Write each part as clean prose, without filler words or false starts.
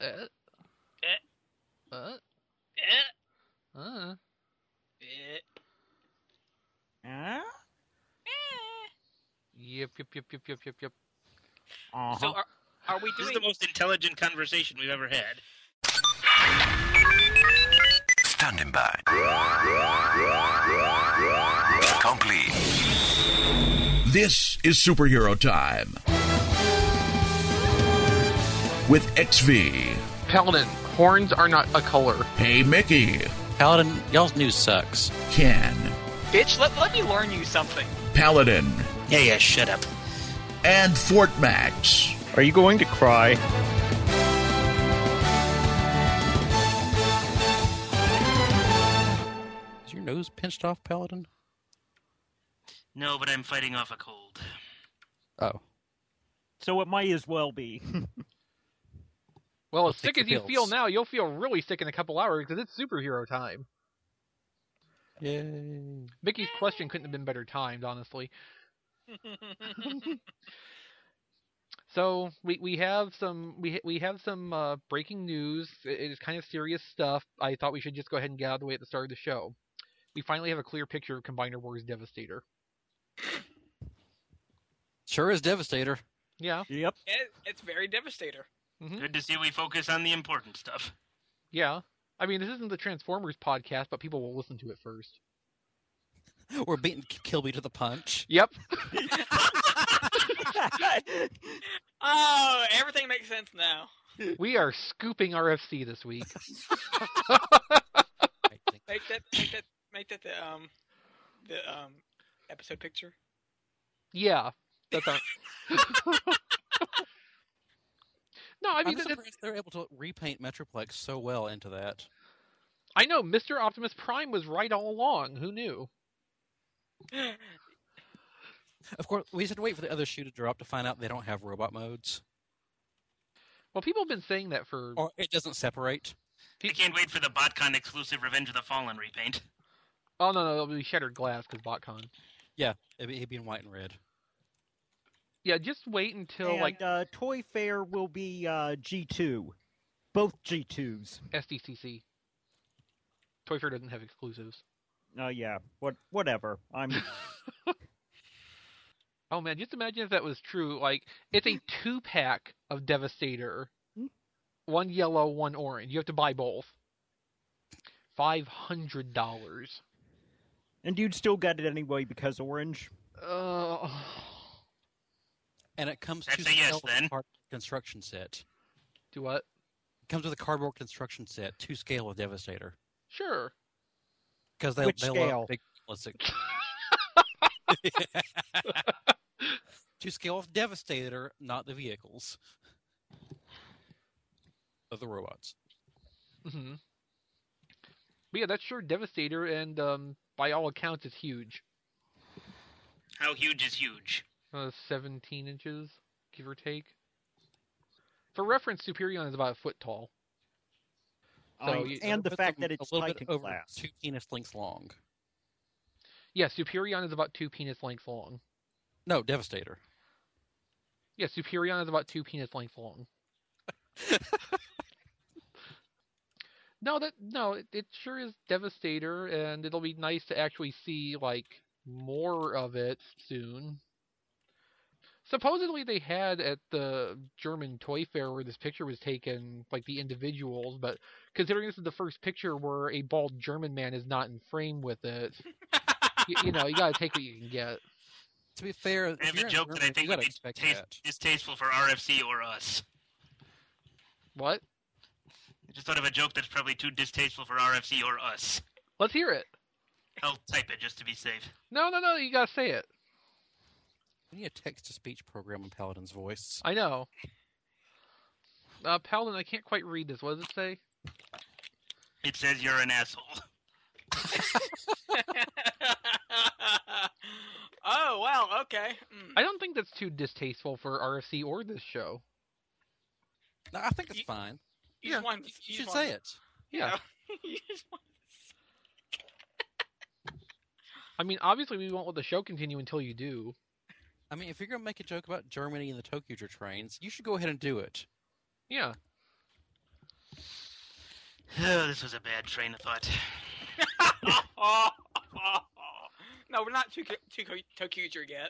Eh, Eh, uh, eh, uh. eh, Huh? eh. Yep. Uh-huh. So are we This is doing? the most intelligent conversation we've ever had. Standing by. Complete. This is Superhero Time. With XV. Paladin, horns are not a color. Hey Mickey. Paladin, y'all's news sucks. Ken. Bitch, let me learn you something. Paladin. Yeah, shut up. And Fort Max. Are you going to cry? Is your nose pinched off, Paladin? No, but I'm fighting off a cold. Oh. So it might as well be. Well, as Take sick as your you feel pills. now, you'll feel really sick in a couple hours because it's superhero time. Yay. Mickey's question couldn't have been better timed, honestly. So we have some breaking news. It is kind of serious stuff. I thought we should just go ahead and get out of the way at the start of the show. We finally have a clear picture of Combiner Wars Devastator. Sure is Devastator. Yeah. Yep. It's very devastator. Good to see we focus on the important stuff. Yeah. I mean, this isn't the Transformers podcast, but people will listen to it first. We're beating Kilby to the punch. Yep. Oh, everything makes sense now. We are scooping RFC this week. Make that the episode picture. Yeah. That's not... No, I mean, I'm surprised they're able to repaint Metroplex so well into that. I know Mr. Optimus Prime was right all along. Who knew? Of course, we just had to wait for the other shoe to drop to find out they don't have robot modes. Well, people have been saying that for... Or it doesn't separate. I can't wait for the BotCon exclusive Revenge of the Fallen repaint. Oh, no, it'll be Shattered Glass because BotCon. Yeah, it'd be in white and red. Yeah, just wait until, And Toy Fair will be G2. Both G2s. SDCC. Toy Fair doesn't have exclusives. Yeah, whatever. I'm... Oh, man, just imagine if that was true. Like, it's a 2-pack of Devastator. One yellow, one orange. You have to buy both. $500. And you'd still get it anyway because orange. And it comes That's to a yes, scale with then. a cardboard construction set. Do what? It comes with a cardboard construction set to scale of Devastator. Sure. Because Which they'll scale? love big realistic. To scale of Devastator, not the vehicles. Of the robots. Mm-hmm. But yeah, that's sure Devastator, and by all accounts, it's huge. How huge is huge? 17 inches, give or take. For reference, Superion is about a foot tall. So and the Puts fact them that it's a little Titan bit over class. 2 penis lengths long. Yeah, Superion is about 2 penis lengths long. No, Devastator. Yeah, Superion is about 2 penis lengths long. It sure is Devastator, and it'll be nice to actually see like more of it soon. Supposedly they had at the German Toy Fair where this picture was taken, like the individuals, but considering this is the first picture where a bald German man is not in frame with it, you gotta take what you can get. To be fair, I if have you're a in joke that I Germany, think you would gotta be expect that. distasteful for RFC or us. What? I just thought of a joke that's probably too distasteful for RFC or us. Let's hear it. I'll type it just to be safe. No, you gotta say it. We need a text-to-speech program in Paladin's voice. I know. Paladin, I can't quite read this. What does it say? It says you're an asshole. Oh, wow, okay. I don't think that's too distasteful for RFC or this show. No, I think it's fine. You just want- You you should just say want- it. Yeah. You just want- I mean, obviously we won't let the show continue until you do. I mean, if you're going to make a joke about Germany and the Tokyo trains, you should go ahead and do it. Yeah. Oh, this was a bad train of thought. No, we're not too Tokuger yet.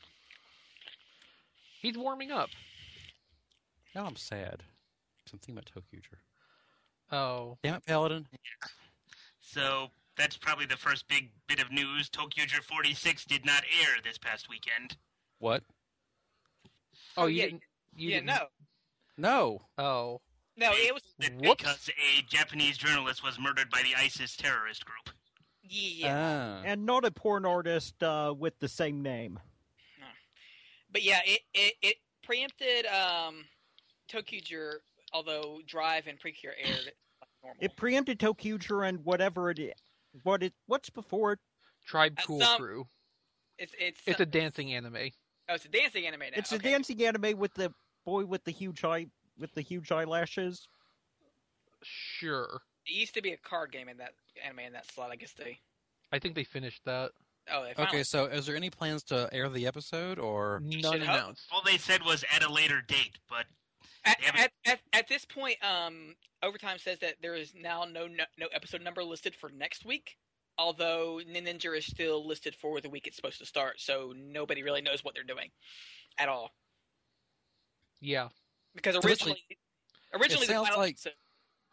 He's warming up. Now I'm sad. Something about Tokuger. Oh. Damn it, Paladin. So that's probably the first big bit of news. Tokuger 46 did not air this past weekend. What? Oh, yeah, you didn't. no. No. Oh. No, it was... Whoops. Because a Japanese journalist was murdered by the ISIS terrorist group. Yeah. And not a porn artist with the same name. But yeah, it preempted Tokuger, although Drive and Precure aired like normal. It preempted Tokuger and whatever it is. What's before it? Tribe Cool some- Crew. It's a dancing anime. Oh, it's a dancing anime now. It's okay. a dancing anime with the boy with the huge eyelashes. Sure. It used to be a card game in that anime in that slot. I guess I think they finished that. they finally... Okay, so is there any plans to air the episode, or... None should hope. announced. All they said was at a later date, but At this point, Overtime says that there is now no episode number listed for next week. Although Ninja is still listed for the week it's supposed to start, so nobody really knows what they're doing at all. Yeah. Because So originally it the sounds final like- episode,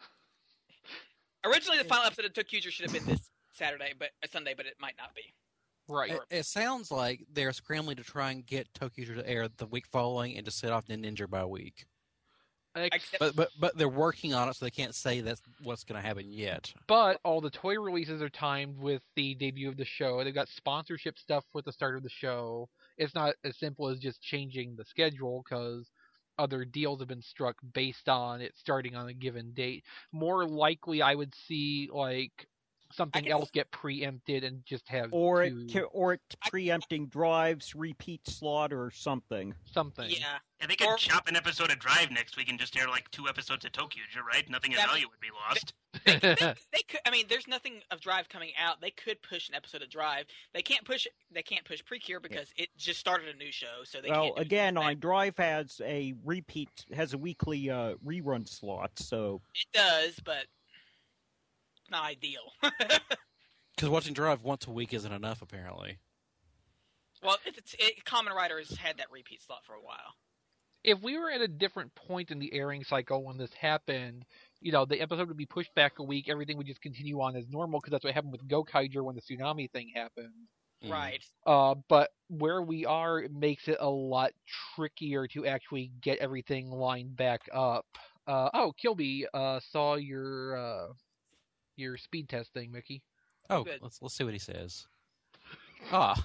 the final episode of Tokuger should have been this Sunday, but it might not be. Right. It sounds like they're scrambling to try and get Tokuger to air the week following and to set off Ninja by a week. Except, But they're working on it, so they can't say that's what's going to happen yet. But all the toy releases are timed with the debut of the show. They've got sponsorship stuff with the start of the show. It's not as simple as just changing the schedule because other deals have been struck based on it starting on a given date. More likely, I would see like something guess- else get preempted and just have Or two- it preempting Drive's repeat slot or something. something. yeah. yeah, they could Or- chop an episode of Drive next week and just air like 2 episodes of Tokuger, right? Nothing of Yeah, value would be lost. They could. I mean, there's nothing of Drive coming out. They could push an episode of Drive. They can't push Precure because it just started a new show. So they Well, can't do again, that. on Drive has a weekly rerun slot, so It does, but not ideal. Because watching Drive once a week isn't enough, apparently. Well, Kamen Rider has had that repeat slot for a while. If we were at a different point in the airing cycle when this happened, the episode would be pushed back a week. Everything would just continue on as normal because that's what happened with Gokaiger when the tsunami thing happened. Mm. Right. But where we are, it makes it a lot trickier to actually get everything lined back up. Kilby, saw your speed test thing, Mickey. Oh, Good. let's see what he says. Ah,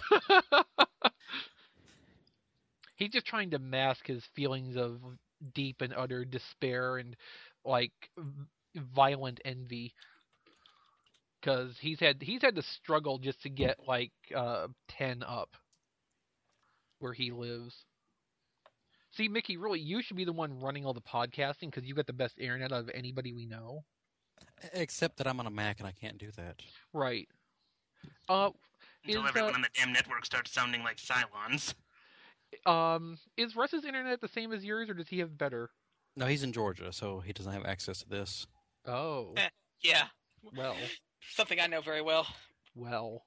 He's just trying to mask his feelings of deep and utter despair and like violent envy. Because he's had to struggle just to get like 10 up where he lives. See, Mickey, really, you should be the one running all the podcasting because you got the best internet out of anybody we know. except that I'm on a Mac and I can't do that. Right. Until Is, everyone on the damn network starts sounding like Cylons. Is Russ's internet the same as yours, or does he have better? No, he's in Georgia, so he doesn't have access to this. Oh, Yeah. well. Something I know very well. Well.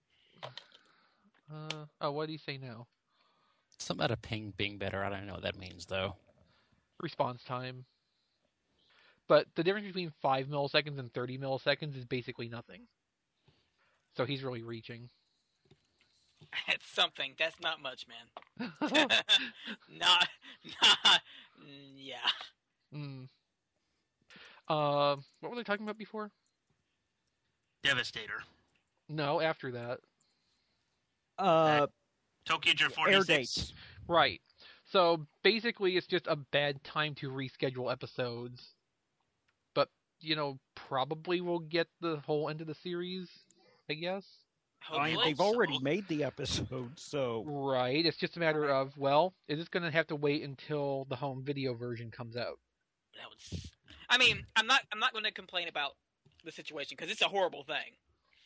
What do you say now? Something about a ping being better. I don't know what that means, though. Response time. But the difference between 5 milliseconds and 30 milliseconds is basically nothing. So he's really reaching. It's something. That's not much, man. not. Yeah. Mm. What were they talking about before? Devastator. No, after that. Tokuger Air 46. dates. Right. So basically it's just a bad time to reschedule episodes. But, probably we'll get the whole end of the series, I guess. Hopefully. They've already made the episode, so Right. It's just a matter of, is this going to have to wait until the home video version comes out? That was. I mean, I'm not going to complain about the situation because it's a horrible thing.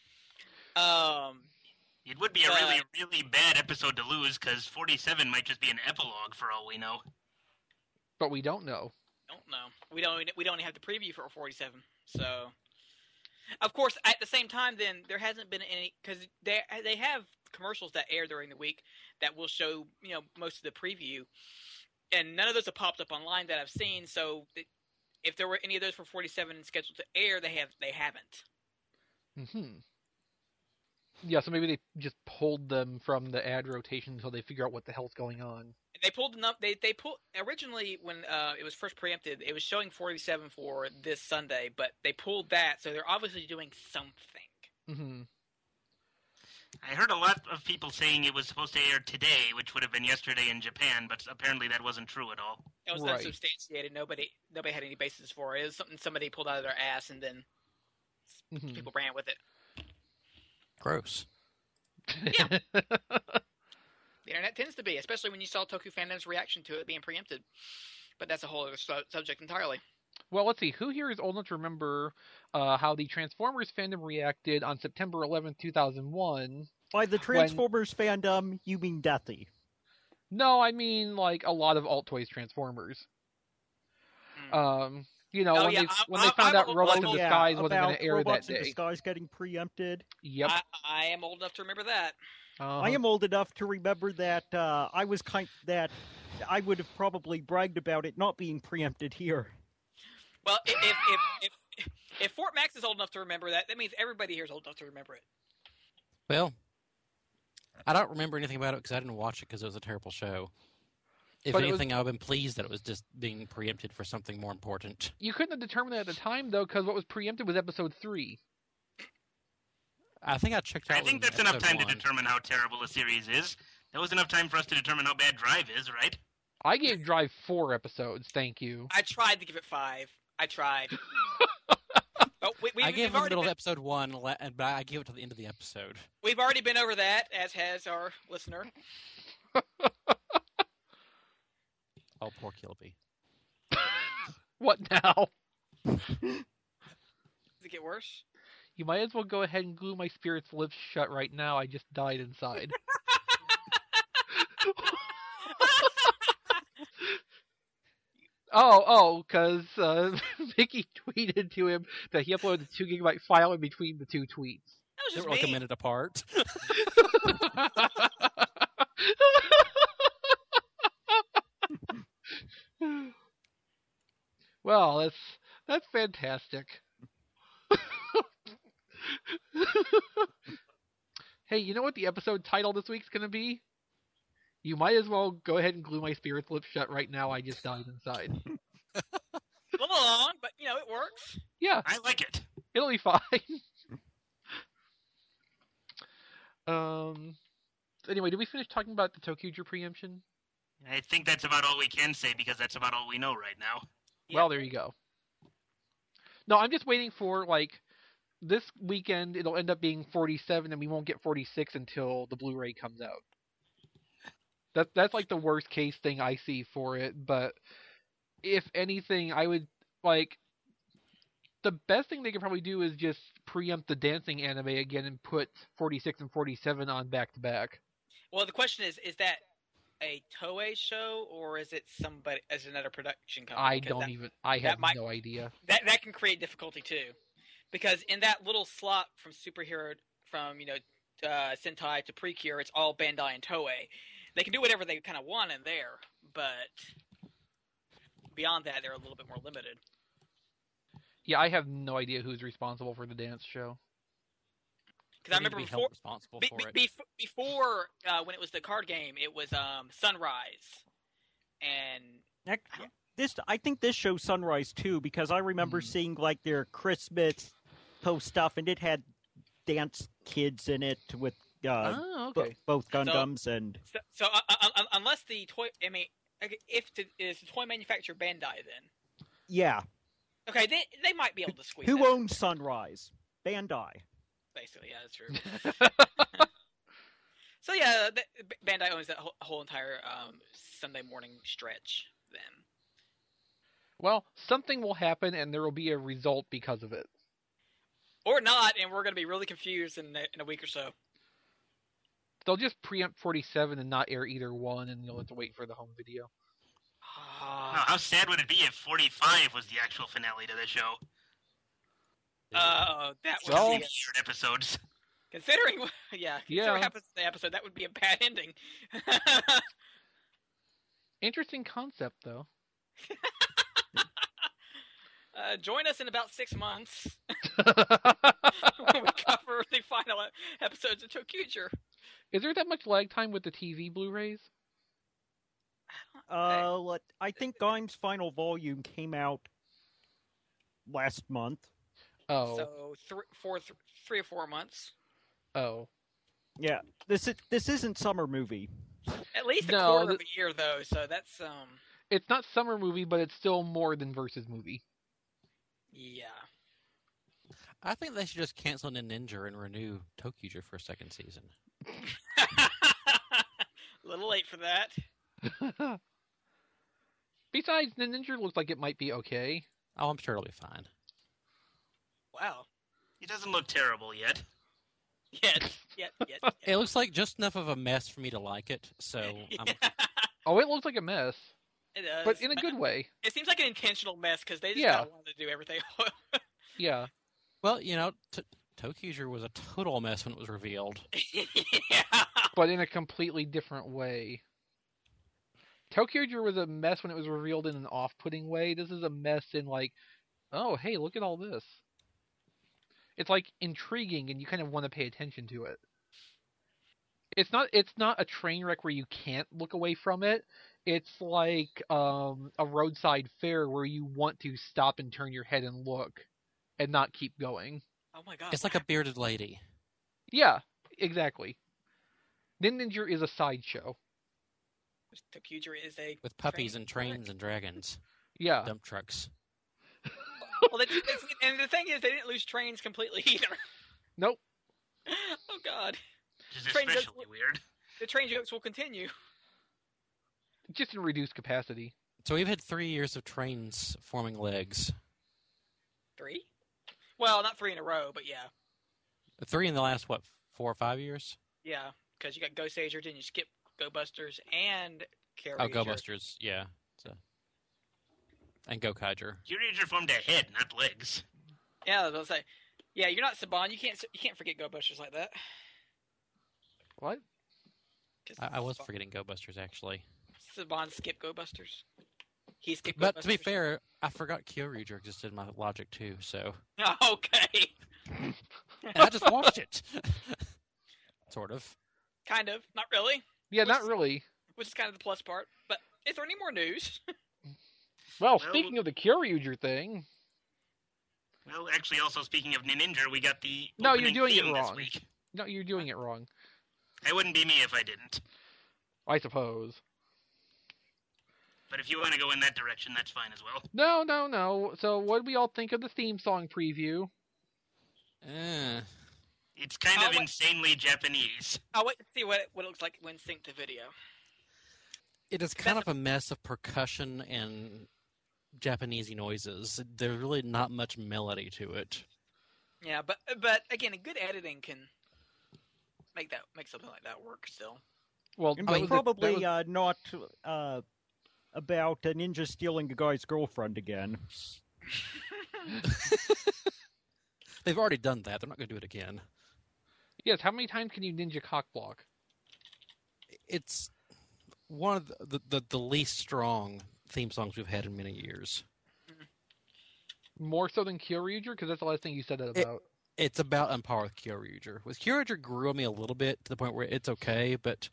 It would be a really, really bad episode to lose because 47 might just be an epilogue for all we know. But we don't know. Don't know. We don't have the preview for 47. So, of course, at the same time, then there hasn't been any because they have commercials that air during the week that will show most of the preview, and none of those have popped up online that I've seen. So, if there were any of those for 47 scheduled to air, they haven't. Mm-hmm. Yeah, so maybe they just pulled them from the ad rotation until they figure out what the hell's going on. They pulled enough. They pulled originally when it was first preempted. It was showing 47 for this Sunday, but they pulled that, so they're obviously doing something. Mm-hmm. I heard a lot of people saying it was supposed to air today, which would have been yesterday in Japan, but apparently that wasn't true at all. It was Right. unsubstantiated. Nobody had any basis for it. It was something somebody pulled out of their ass, and then people ran with it. Gross. Yeah. The internet tends to be, especially when you saw Toku fandom's reaction to it being preempted. But that's a whole other subject entirely. Well, let's see. Who here is old enough to remember how the Transformers fandom reacted on September 11th, 2001? By the Transformers fandom, you mean Deathy. No, I mean like a lot of Alt-Toys Transformers. When they found out Robots in Disguise wasn't going to air Robots that in day. Disguise getting preempted. Yep. I am old enough to remember that. I am old enough to remember that I would have probably bragged about it not being preempted here. Well, if Fort Max is old enough to remember that, that means everybody here is old enough to remember it. Well, I don't remember anything about it because I didn't watch it because it was a terrible show. If anything, I would have been pleased that it was just being preempted for something more important. You couldn't have determined that at the time, though, because what was preempted was Episode 3. I think I checked out. I think that's enough time to determine how terrible a series is. That was enough time for us to determine how bad Drive is, right? I gave Drive 4 episodes, thank you. I tried to give it 5. I tried. I gave it the middle of episode 1, but I gave it to the end of the episode. We've already been over that, as has our listener. Oh, poor Kilby. What now? Does it get worse? You might as well go ahead and glue my spirit's lips shut right now. I just died inside. Because Mickey tweeted to him that he uploaded a 2 gigabyte file in between the two tweets. That was They just were like a me. minute apart. Well, that's fantastic. Hey, you know what the episode title this week's going to be? You might as well go ahead and glue my spirit's lips shut right now. I just died inside. A little long, but it works. Yeah, I like it. it'll be fine. Anyway, did we finish talking about the ToQger preemption? I think that's about all we can say because that's about all we know right now. Well, there you go. No, I'm just waiting for, this weekend it'll end up being 47 and we won't get 46 until the Blu-ray comes out. That's like the worst case thing I see for it, but if anything, I would, the best thing they could probably do is just preempt the dancing anime again and put 46 and 47 on back-to-back. Well, the question is that a Toei show or is it somebody as another production company? I have no idea. That can create difficulty too, because in that little slot from superhero from Sentai to Precure, it's all Bandai and Toei. They can do whatever they kind of want in there, but beyond that, they're a little bit more limited. Yeah, I have no idea who's responsible for the dance show. Because I remember before responsible for it. Before when it was the card game, it was Sunrise, and I think this shows Sunrise too, because I remember seeing their Christmas post stuff, and it had dance kids in it with Okay. both Gundams and. So unless the toy, is the toy manufacturer Bandai then? Yeah. Okay, they might be able to squeeze. Who that. owns Sunrise? Bandai. Basically, yeah, that's true. So yeah, Bandai owns that whole entire Sunday morning stretch. Then, Well, something will happen and there will be a result because of it. or not, and we're going to be really confused in a week or so. They'll just preempt 47 and not air either one, and you'll have to wait for the home video. how sad would it be if 45 was the actual finale to the show? That would Well- be Weird episodes. considering what Yeah. happens in the episode. That would be a bad ending. Interesting concept, though. Join us in about 6 months when we cover the final episodes of ToQger. Is there that much lag time with the TV Blu-rays? I think Gaim's final volume came out last month. Oh, So 3 or 4 months. oh. Yeah, this isn't summer movie. At least a No, quarter of a year, though. So that's It's not summer movie, but it's still more than Versus movie. yeah. I think they should just cancel Ninja and renew ToQger for a second season. A little late for that. Besides, the Ninja looks like it might be okay. Oh, I'm sure it'll be fine. Wow. It doesn't look terrible yet. Yet. It looks like just enough of a mess for me to like it, so I'm Oh, it looks like a mess, It does. but in a good way. It seems like an intentional mess because they just Yeah. don't want to do everything. Yeah. well, ToQger was a total mess when it was revealed. Yeah. But in a completely different way. ToQger was a mess when it was revealed in an off-putting way. This is a mess in like, oh, hey, look at all this. It's like intriguing, and you kind of want to pay attention to it. It's not a train wreck where you can't look away from it. It's like a roadside fair where you want to stop and turn your head and look, and not keep going. Oh my god. It's like a bearded lady. Yeah, exactly. Ninja is a sideshow. ToQger is a With puppies train and trains and dragons, Yeah. dump trucks. Well, and the thing is, they didn't lose trains completely either. Nope. Oh god. Which is Train especially jokes- weird. The train jokes will continue. Just in reduced capacity. So we've had 3 years of trains forming legs. 3? Well, not 3 in a row, but yeah. 3 in the last, 4 or 5 years? Yeah, because you got Ghost Age, then you skip Go Busters and Carrier. Oh, Go Busters, yeah. And Go Kaiger. Kyurager formed a head, not legs. Yeah, I was gonna say. Yeah, you're not Saban. You can't forget Go Busters like that. What? 'Cause I was Saban- forgetting Go Busters, actually. Saban skipped Go Busters. He skipped But Go to be Busters. fair, I forgot Kyoryuger existed in my logic, too, so... Okay. And I just watched it. Sort of. Kind of. Not really. Yeah, not really. Which is kind of the plus part. But is there any more news? Well, Well- speaking of the Kyoryuger thing, Well, actually, also speaking of Ninja, we got the No, you're opening doing it theme this wrong. week. no, you're doing it wrong. It wouldn't be me if I didn't. I suppose. But if you want to go in that direction, that's fine as well. No. So, what do we all think of the theme song preview? It's kind Oh, of wait. insanely Japanese. I'll wait to see what it looks like when synced to video. It is kind of a mess of percussion and Japanesey noises. There's really not much melody to it. Yeah, but again, a good editing can make something like that work still. Well, And that it's was probably not about a ninja stealing a guy's girlfriend again. They've already done that. They're not going to do it again. yes. How many times can you ninja cock block? It's one of the least strong theme songs we've had in many years. More so than Kyoryuger, because that's the last thing you said that about. It's about on par with Kyoryuger. With Kyoryuger grew on me a little bit to the point where it's okay, but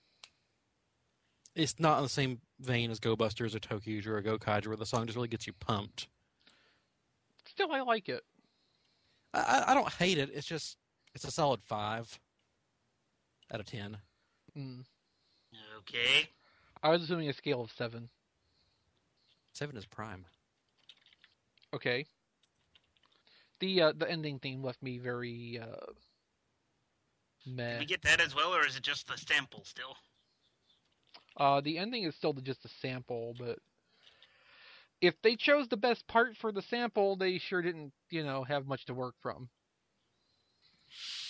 it's not in the same vein as Go Busters or ToQger or Go Kaiger, where the song just really gets you pumped. Still, I like it. I don't hate it. It's a solid 5 out of 10. Mm. Okay. I was assuming a scale of 7. 7 is prime. Okay. The ending theme left me very meh. Did we get that as well, or is it just the sample still? The ending is still just a sample, but if they chose the best part for the sample, they sure didn't, have much to work from.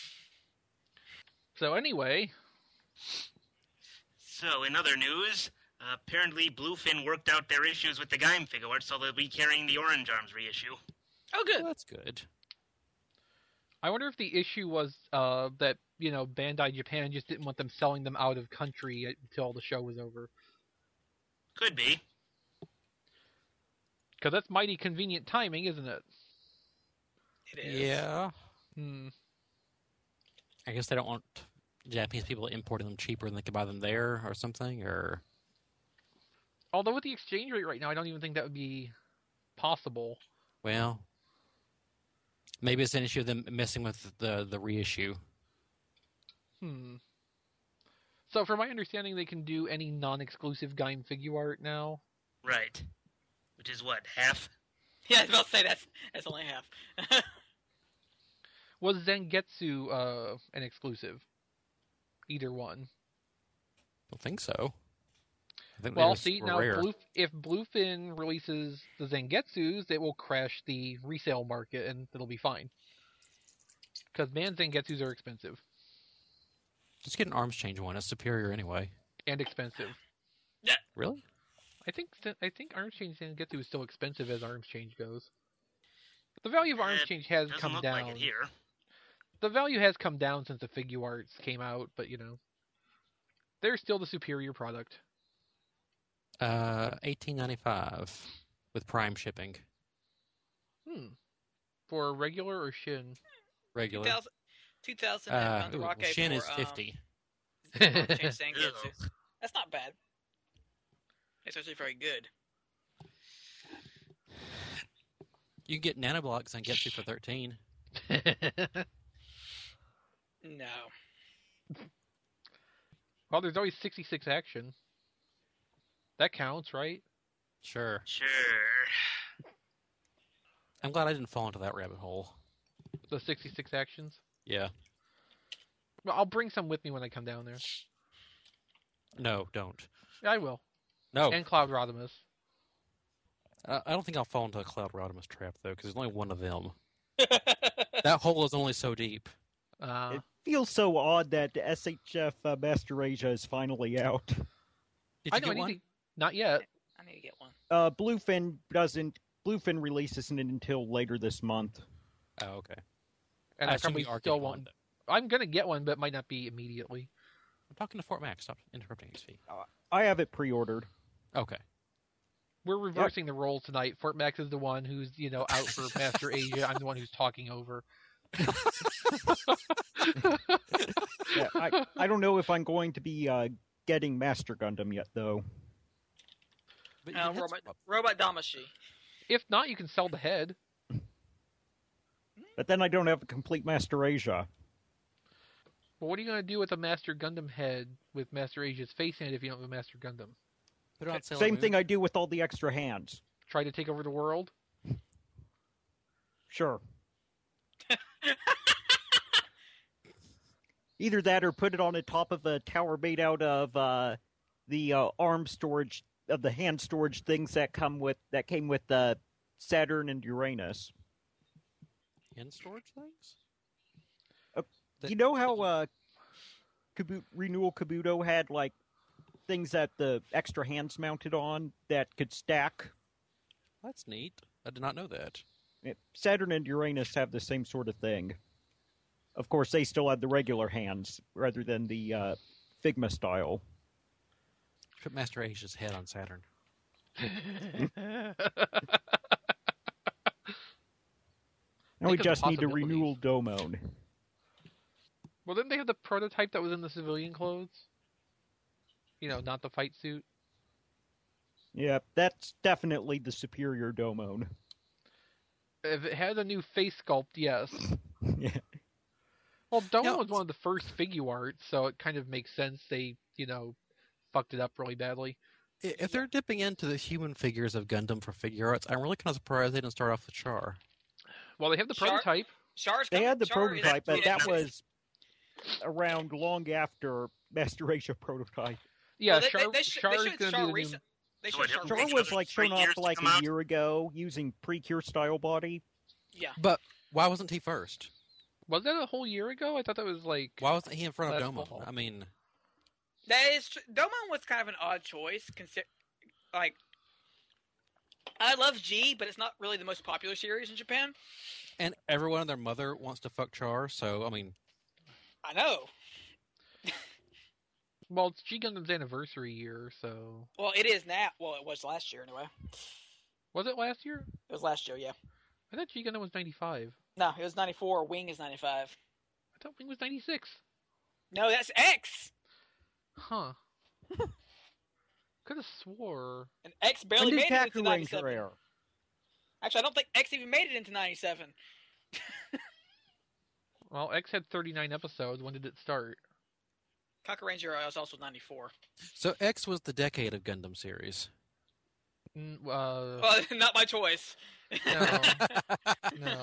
So anyway, So, in other news, Apparently, Bluefin worked out their issues with the Gaim figure art, so they'll be carrying the Orange Arms reissue. Oh, good. Well, that's good. I wonder if the issue was that, Bandai Japan just didn't want them selling them out of country until the show was over. Could be. Because that's mighty convenient timing, isn't it? It is. Yeah. Hmm. I guess they don't want Japanese people importing them cheaper than they could buy them there or something, or... Although with the exchange rate right now, I don't even think that would be possible. Well, maybe it's an issue of them messing with the reissue. So from my understanding, they can do any non-exclusive Gaim figure art now. Right. Which is what, half? Yeah, I was about to say that's only half. Was Zangetsu an exclusive? Either one. Don't think so. I think Well, they're see, super now rare. if Bluefin releases the Zangetsus, it will crash the resale market, and it'll be fine. Because, man, Zangetsus are expensive. Just get an arms change one. It's superior anyway. And expensive. Really? I think Arms Change Zangetsu is still expensive as Arms Change goes. The value of Arms Change has Doesn't come look down. like it here. The value has come down since the figure arts came out, but, they're still the superior product. $18.95 with Prime shipping. For regular or Shin? Regular. 2000 and Ooh, Rocket Shin for, is 50. Zangetsu. That's not bad. It's actually very good. You can get Nanoblocks and get you for 13. No. Well, there's always 66 action. That counts, right? Sure. Sure. I'm glad I didn't fall into that rabbit hole. The 66 actions. Yeah. Well, I'll bring some with me when I come down there. No, don't. I will. No. And Cloud Rodimus. I don't think I'll fall into a Cloud Rodimus trap, though, because there's only one of them. That hole is only so deep. It feels so odd that the SHF Master Asia is finally out. Did you I know, get one? Not yet. I need to get one. Bluefin releases it until later this month. Oh, okay. And I assume probably you are still getting one, won't. though. I'm going to get one, but it might not be immediately. I'm talking to Fort Max. Stop interrupting XP. I have it pre-ordered. Okay. We're reversing the roles tonight. Fort Max is the one who's, out for Master Asia. I'm the one who's talking over. Yeah, I don't know if I'm going to be getting Master Gundam yet, though. But you can Robot Damashi. If not, you can sell the head. But then I don't have a complete Master Asia. Well, what are you going to do with a Master Gundam head with Master Asia's face in it if you don't have a Master Gundam? put it on Sailor Same Moon. thing I do with all the extra hands. Try to take over the world? Sure. Either that or put it on the top of a tower made out of the arm storage, of the hand storage things that came with Saturn and Uranus. Hand storage things? You know how Renewal Kabuto had like things that the extra hands mounted on that could stack? That's neat. I did not know that. Saturn and Uranus have the same sort of thing. Of course, they still have the regular hands rather than the Figma style. Put Master Asia's head on Saturn. Now we Think of the just need a possibilities. Renewal Domon. Well, didn't they have the prototype that was in the civilian clothes? Not the fight suit. Yeah, that's definitely the superior Domon. If it had a new face sculpt, yes. Yeah. Well, Domon No, was one of the first figure arts, so it kind of makes sense they, fucked it up really badly. If they're dipping into the human figures of Gundam for figure arts, I'm really kind of surprised they didn't start off with Char. Well, they have the Char- prototype. Char's They coming. had the Char is- prototype, but that yeah, was around long after Master Asia prototype. Yeah, Well, they Char is showed going to Char be the recent. new... They So showed it Char didn't Char take recent. was another like 3 shown off years to like come a out? year ago using Precure style body. Yeah. But why wasn't he first? Was that a whole year ago? I thought that was like... Why wasn't he in front of Last Domo? fall. I mean, That is Domon was kind of an odd choice. Like, I love G, but it's not really the most popular series in Japan. And everyone and their mother wants to fuck Char, so, I mean... I know. Well, it's G Gundam's anniversary year, so... Well, it is now. Well, it was last year, anyway. Was it last year? It was last year, yeah. I thought G Gundam was 95. No, it was 94. Wing is 95. I thought Wing was 96. No, that's X! Huh. Could have swore. And X barely When made did it into Kaku 97. Ranger air? Actually, I don't think X even made it into 97. Well, X had 39 episodes. When did it start? Kaku Ranger was also 94. So X was the decade of Gundam series. Well, not my choice. No. No.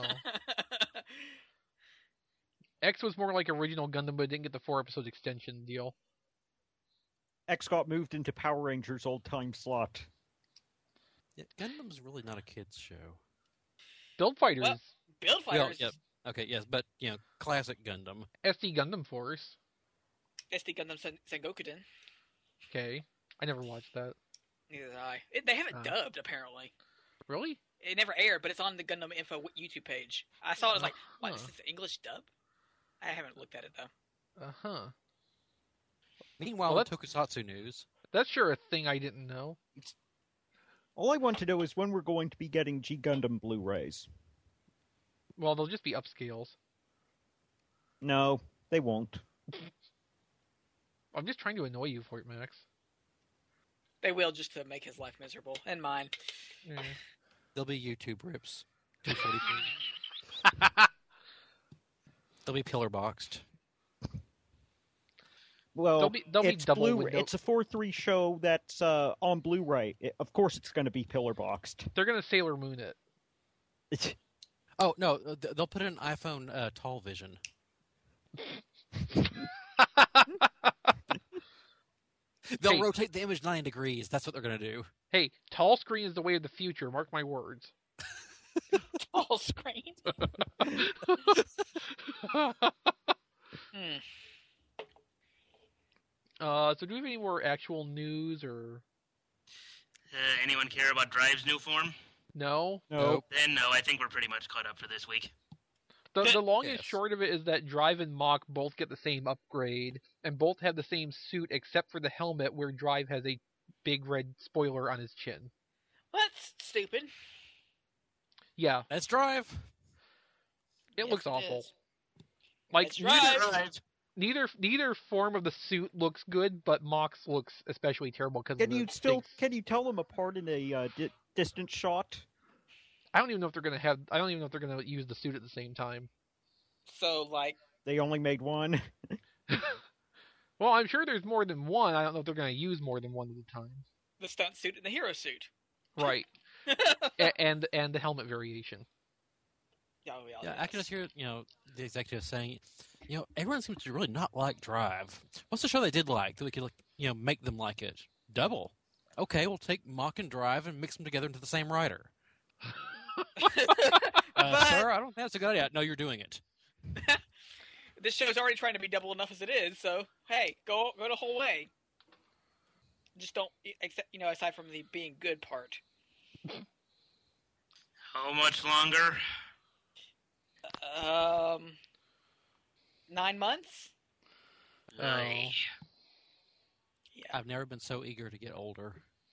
X was more like original Gundam, but it didn't get the 4-episode extension deal. X got moved into Power Rangers old time slot. Yeah, Gundam's really not a kid's show. Build Fighters. Well, Build Fighters. Yep. Okay, yes, but, classic Gundam. SD Gundam Force. SD Gundam Sengokuden. Okay. I never watched that. Neither did I. They have it dubbed, apparently. Really? It never aired, but it's on the Gundam Info YouTube page. I saw it, I was like, what, is this English dub? I haven't looked at it, though. Uh-huh. Meanwhile, Well, in Tokusatsu news... That's sure a thing I didn't know. All I want to know is when we're going to be getting G Gundam Blu-rays. Well, they'll just be upscales. No, they won't. I'm just trying to annoy you, Fort Max. They will, just to make his life miserable. And mine. Yeah. There'll be YouTube rips. 243. They'll be pillar boxed. Well, they'll be it's double Blu- window. It's a 4:3 show that's on Blu-ray. Of course, it's going to be pillar boxed. They're going to Sailor Moon it. Oh, no, they'll put in an iPhone Tall Vision. They'll Hey. rotate the image 90 degrees. That's what they're going to do. Hey, tall screen is the way of the future. Mark my words. All screen. Hmm. So do we have any more actual news or Anyone care about Drive's new form? no? No, Then no, I think we're pretty much caught up for this week. The long and Yes. short of it is that Drive and Mach both get the same upgrade, and both have the same suit except for the helmet, where Drive has a big red spoiler on his chin. Well, that's stupid. Yeah, Let's drive. it Yes, looks it awful. is. Like Let's drive. neither form of the suit looks good, but Mach's looks especially terrible because can you tell them apart in a distant shot? I don't even know if they're gonna use the suit at the same time. So, like, They only made one. Well, I'm sure there's more than one. I don't know if they're gonna use more than one at a time. the stunt suit and the hero suit. Right. and the helmet variation. Oh, Yeah, I can just hear, the executive saying, everyone seems to really not like Drive. What's the show they did like that we could, make them like it? Double. Okay, we'll take Mach and Drive and mix them together into the same writer. But- Sir, I don't think that's a good idea. No, you're doing it. This show's already trying to be double enough as it is, so hey, go the whole way. Just don't accept, aside from the being good part. How much longer? 9 months. Aye. Yeah. I've never been so eager to get older.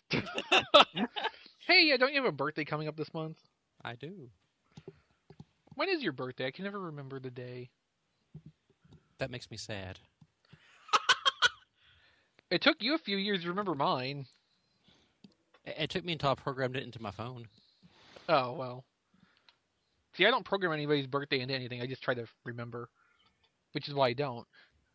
Hey, don't you have a birthday coming up this month? I do. When is your birthday? I can never remember the day. That makes me sad. It took you a few years to remember mine. It took me until I programmed it into my phone. Oh, well. See, I don't program anybody's birthday into anything. I just try to remember. Which is why I don't.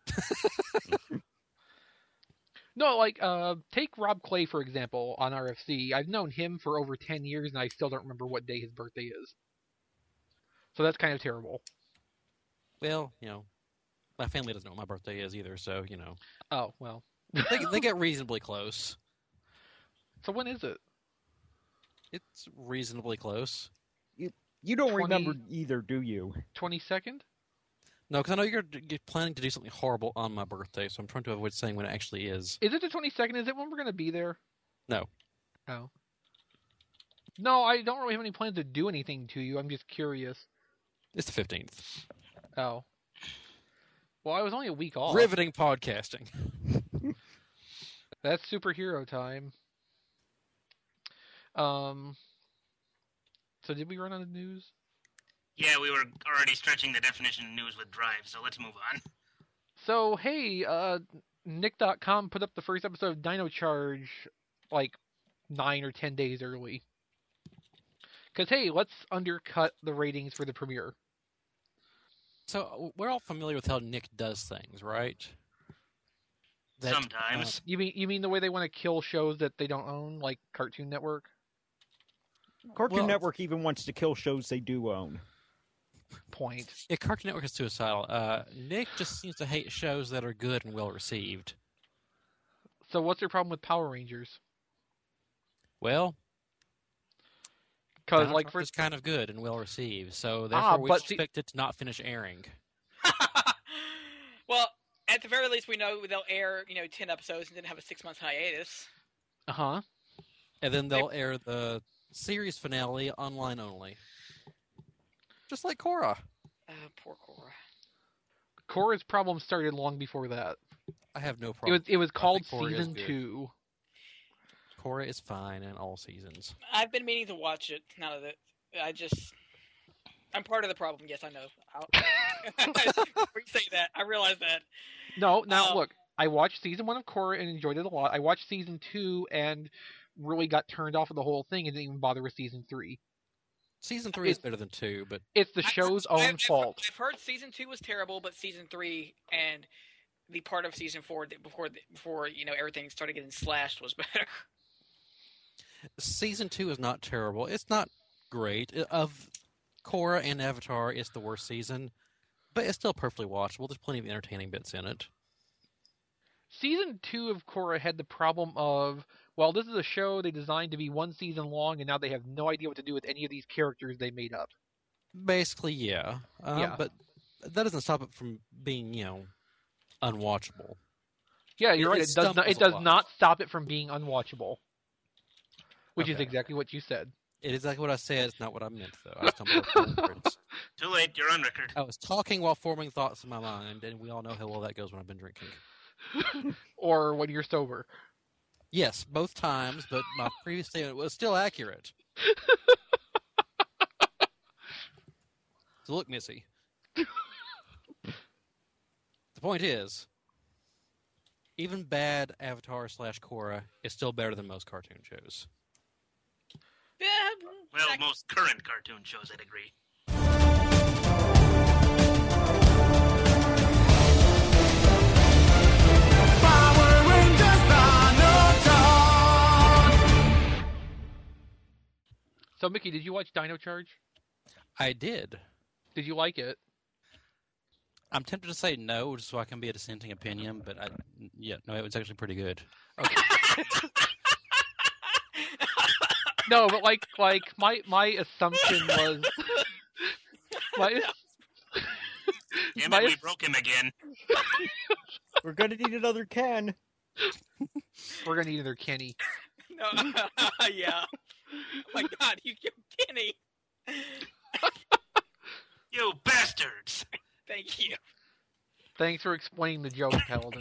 No, like, take Rob Clay, for example, on RFC. I've known him for over 10 years, and I still don't remember what day his birthday is. So that's kind of terrible. Well, my family doesn't know what my birthday is either, so, Oh, well. they get reasonably close. So when is it? It's reasonably close. You don't 20 remember either, do you? 22nd? No, because I know you're planning to do something horrible on my birthday, so I'm trying to avoid saying when it actually is. Is it the 22nd? Is it when we're going to be there? No. Oh. No, I don't really have any plans to do anything to you. I'm just curious. It's the 15th. Oh. Well, I was only a week off. Riveting podcasting. That's superhero time. So did we run out of news? Yeah, we were already stretching the definition of news with Drive, so let's move on. So, hey, Nick.com put up the first episode of Dino Charge like 9 or 10 days early. Because, hey, let's undercut the ratings for the premiere. So we're all familiar with how Nick does things, right? Sometimes. You mean the way they want to kill shows that they don't own, like Cartoon Network? Cartoon Network even wants to kill shows they do own. Point. Yeah, Cartoon Network is suicidal. Nick just seems to hate shows that are good and well received. So what's your problem with Power Rangers? Well, Because like it's kind of good and well received, so therefore we expect it to not finish airing. Well, at the very least, we know they'll air 10 episodes and then have a 6-month hiatus. And then they'll air the series finale online only. Just like Korra. Poor Korra. Korra's problem started long before that. I have no problem. It was called Korra Season 2. Korra is fine in all seasons. I've been meaning to watch it. Now that I'm part of the problem. Yes, I know. Before you say that, I realize that. No, now look, I watched Season 1 of Korra and enjoyed it a lot. I watched Season 2 and really got turned off of the whole thing and didn't even bother with Season 3. Season 3 is better than 2, but... It's the show's own fault. I've heard Season 2 was terrible, but Season 3 and the part of Season 4 before everything started getting slashed was better. Season 2 is not terrible. It's not great. Of Korra and Avatar, it's the worst season, but it's still perfectly watchable. There's plenty of entertaining bits in it. Season 2 of Korra had the problem of, well, this is a show they designed to be one season long, and now they have no idea what to do with any of these characters they made up. Basically, yeah. But that doesn't stop it from being, unwatchable. Yeah, you're right. It does not stop it from being unwatchable. Which is exactly what you said. It is exactly what I said. It's not what I meant, though. I was coming up with words. Too late. You're on record. I was talking while forming thoughts in my mind, and we all know how well that goes when I've been drinking. Or when you're sober. Yes, both times, but my previous statement was still accurate. So look, Missy. The point is, even bad Avatar / Korra is still better than most cartoon shows. Yeah, well, most current cartoon shows, I'd agree. So, Mickey, did you watch Dino Charge? I did. Did you like it? I'm tempted to say no, just so I can be a dissenting opinion, but no, it was actually pretty good. Okay. No, but like my assumption was Damn it, we broke him again. We're gonna need another Ken. We're gonna need another Kenny. No, yeah. Oh my God, you Kenny. You bastards! Thank you. Thanks for explaining the joke, Paladin.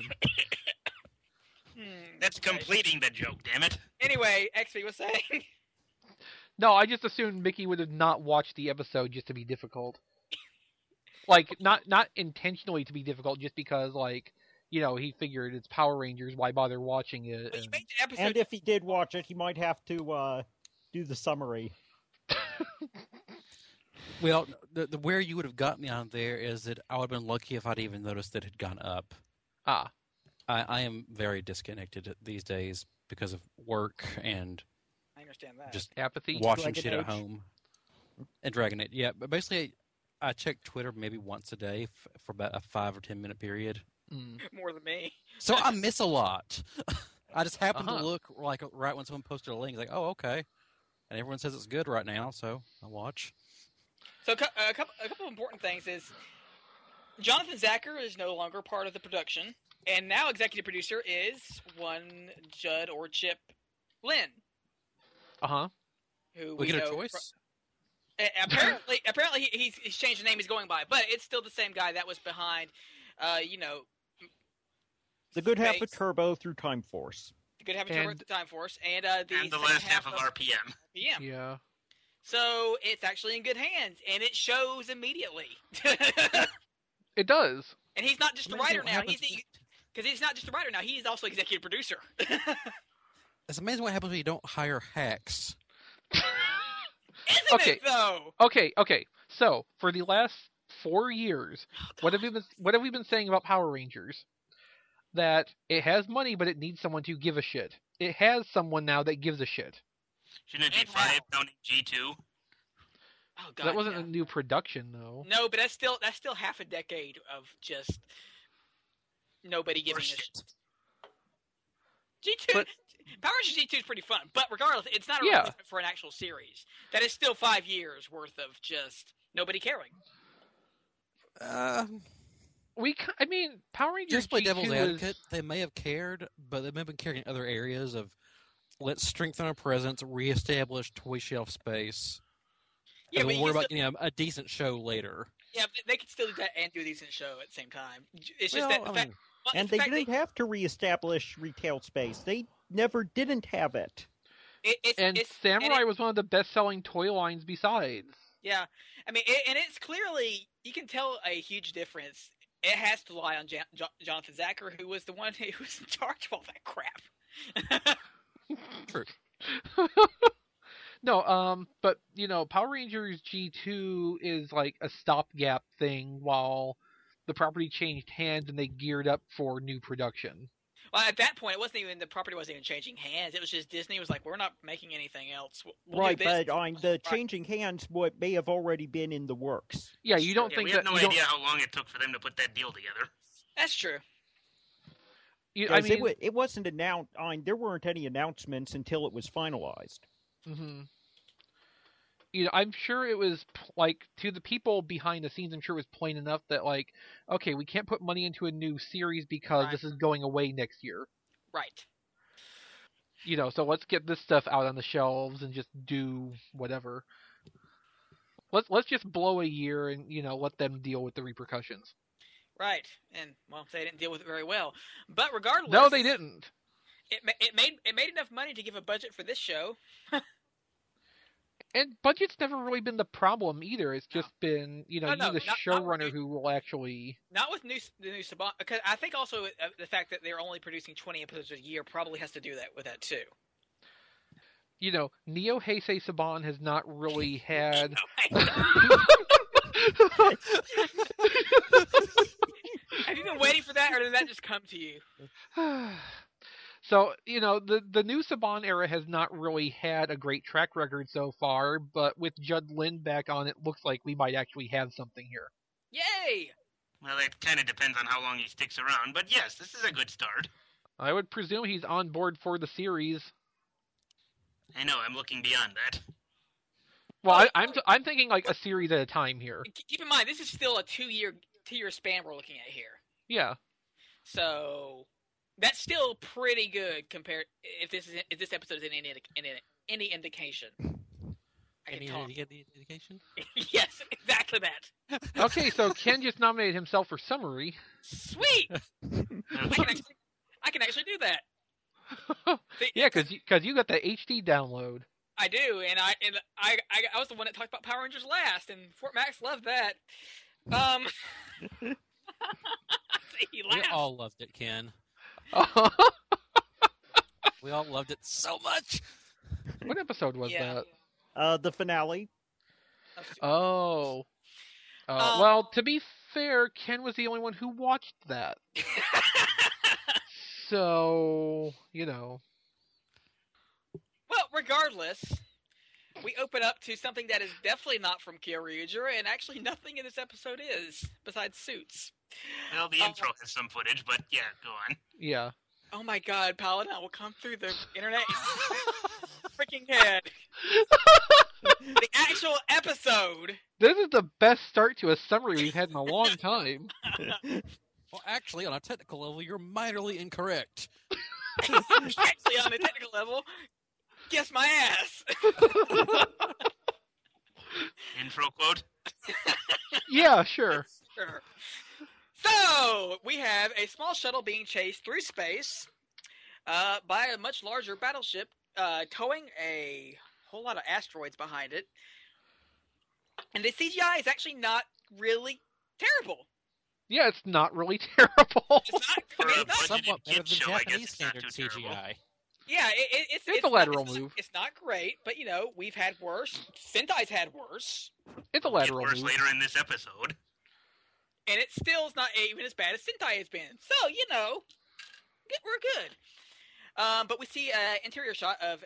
That's completing the joke, damn it. Anyway, XP was saying. No, I just assumed Mickey would have not watched the episode just to be difficult. Like, not intentionally to be difficult, just because, like, he figured it's Power Rangers, why bother watching it? And if he did watch it, he might have to do the summary. Well, the where you would have got me on there is that I would have been lucky if I'd even noticed that it had gone up. Ah. I am very disconnected these days because of work and I understand that. just apathy, watching Dragon shit Age. at home. And Dragon Age, yeah. But basically, I check Twitter maybe once a day for about a 5 or 10 minute period. More than me. So I miss a lot. I just happen to look like right when someone posted a link, like, oh, okay. And everyone says it's good right now, so I watch. So a couple of important things is Jonathan Zacher is no longer part of the production, and now executive producer is one Judd or Chip Lynn, Uh-huh. who We we get know a choice. Apparently, he's changed the name he's going by, but it's still the same guy that was behind, The good half of Space, Turbo through Time Force. The Good Half of Turbo And- Time Force, and And the second last half of RPM. RPM. Yeah. So it's actually in good hands, and it shows immediately. It does. And he's not just a Amazing writer what now. happens Because he's not just a writer now. He's also executive producer. It's amazing what happens when you don't hire hacks. Isn't Okay. it though? Okay. So, for the last 4 years, what have we been saying about Power Rangers? That it has money, but it needs someone to give a shit. It has someone now that gives a shit. Shouldn't it be And 5 how? counting G2? Oh God, That wasn't yeah. a new production, though. No, but that's still half a decade of just nobody giving a shit. G2, But- Power Rangers G2 is pretty fun, but regardless, it's not a Yeah. replacement for an actual series. That is still 5 years worth of just nobody caring. Power Rangers Just play G2 devil's is- advocate. They may have cared, but they may have been caring in other areas of let's strengthen our presence, reestablish toy shelf space. Yeah, And but we'll you worry can about still, getting a decent show later. yeah, but they could still do that and do a decent show at the same time. It's just Well, that the I fact, mean, well, And it's they the fact didn't have to reestablish retail space. They never didn't have it. And Samurai was one of the best-selling toy lines besides. Yeah, I mean, and it's clearly you can tell a huge difference. It has to lie on Jonathan Zacher, who was the one who was in charge of all that crap. True. No, but Power Rangers G2 is like a stopgap thing while the property changed hands and they geared up for new production. Well, at that point, the property wasn't even changing hands. It was just Disney was like, we're not making anything else. We'll Right, do this. but on the changing hands, what may have already been in the works. Yeah, you don't Yeah, think we that have no you don't- idea how long it took for them to put that deal together. That's true. I 'Cause mean, it wasn't announced. There weren't any announcements until it was finalized. mhm. I'm sure it was like to the people behind the scenes. I'm sure it was plain enough that like, okay, we can't put money into a new series because Right. this is going away next year. Right. So let's get this stuff out on the shelves and just do whatever. Let's just blow a year and let them deal with the repercussions. Right. And well, they didn't deal with it very well. But regardless, No, they didn't. It made enough money to give a budget for this show. And budget's never really been the problem either. It's just been No, the not with showrunner new- who will actually. Not with the new Saban, because I think also the fact that they're only producing 20 episodes a year probably has to do that with that too. Neo Heisei Saban has not really had. Have you been waiting for that, or did that just come to you? So, the new Saban era has not really had a great track record so far, but with Judd Lynn back on, it looks like we might actually have something here. Yay! Well, it kind of depends on how long he sticks around, but yes, this is a good start. I would presume he's on board for the series. I know, I'm looking beyond that. Well, I'm thinking like a series at a time here. Keep in mind, this is still a two-year span we're looking at here. Yeah. So that's still pretty good compared. If this episode is any indication. I can Any talk. indication? Yes, exactly that. Okay, so Ken just nominated himself for summary. Sweet. I can actually do that. See, Yeah, because you got the HD download. I do, and I was the one that talked about Power Rangers last, and Fort Max loved that. See, he We laughed. all loved it, Ken. We all loved it so much. What episode was Yeah. that? The finale. Oh. Well, to be fair, Ken was the only one who watched that. So, Well, regardless, we open up to something that is definitely not from Kyoryuger, and actually nothing in this episode is, besides suits. Well, the intro has some footage, but yeah, go on. yeah. Oh my god, Paladin will come through the internet freaking head. The actual episode episode. This is the best start to a summary we've had in a long time. Well, actually, on a technical level, you're minorly incorrect. Actually, on a technical level, guess my ass. Intro quote. Yeah, sure. Sure. So we have a small shuttle being chased through space by a much larger battleship, towing a whole lot of asteroids behind it. And the CGI is actually not really terrible. Yeah, it's not really terrible. It's not. I For mean, a it's not. budget- Somewhat better than kid show, I guess Japanese it's not standard too terrible. CGI. Yeah, It's a lateral not, move. It's not great, but we've had worse. Sentai's had worse, It's a Get lateral worse move. later in this episode. and it still is not even as bad as Sentai has been. So we're good. But we see an interior shot of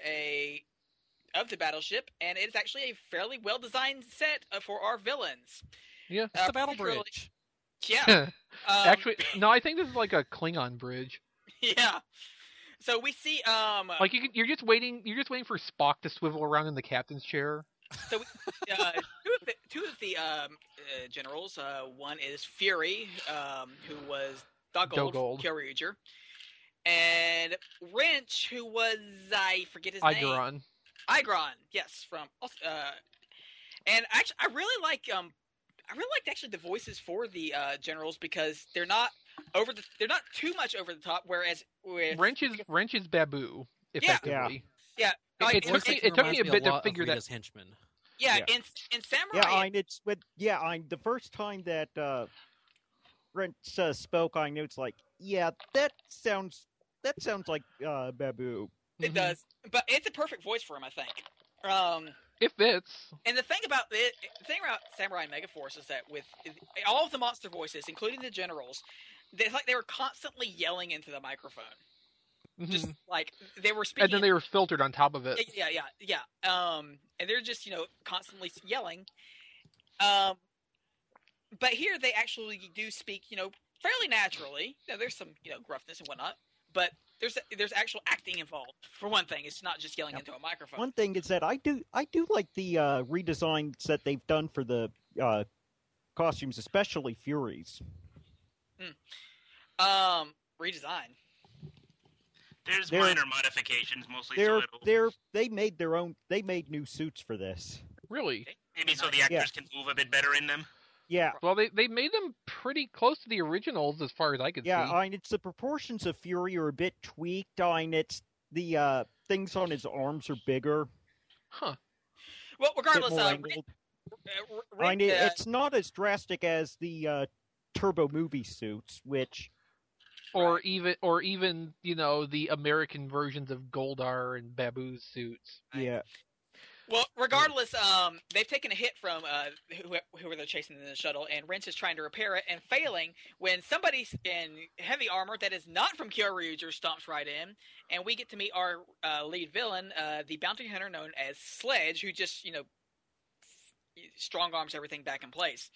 the battleship, and it is actually a fairly well designed set for our villains. Yeah. It's the battle particularly- bridge. Yeah. Actually, no, I think this is like a Klingon bridge. Yeah. So we see Like you're just waiting for Spock to swivel around in the captain's chair. two of the generals. One is Fury, who was Doggold, Doggold. Kyoryuger, and Wrench, who was I forget his name. Igron. Igron, yes, from and actually I really liked actually the voices for the generals because they're not too much over the top. Whereas with Wrench is Babu, effectively. like, It took me a bit to figure that. Rita's henchman. yeah, Yeah. in Samurai, The first time that Brent spoke, I knew it's like, yeah, that sounds like Babu. it does, but it's a perfect voice for him, I think. It fits. And the thing about Samurai Megaforce is that with all of the monster voices, including the generals, it's like they were constantly yelling into the microphone. Just Mhm. like they were speaking. And then they were filtered on top of it. Yeah. And they're just constantly yelling. But here they actually do speak fairly naturally. There's some gruffness and whatnot, but there's actual acting involved. For one thing, it's not just yelling into a microphone. One thing is that I do like the redesigns that they've done for the costumes, especially Fury's. Redesign. There's They're- minor modifications, mostly so They made new suits for this. Really? maybe so the actors can move a bit better in them. Yeah, Well, they made them pretty close to the originals as far as I could yeah. see. I mean, it's the proportions of Fury are a bit tweaked. I mean, it's the things on his arms are bigger, Huh. Well, bit regardless, more angled. I mean, it's not as drastic as the Turbo movie suits, which Or even the American versions of Goldar and Babu's suits. yeah. Well, regardless, they've taken a hit from whoever they're chasing in the shuttle, and Wrench is trying to repair it and failing when somebody in heavy armor that is not from Kyoryuger stomps right in, and we get to meet our lead villain, the bounty hunter known as Sledge, who just strong arms everything back in place.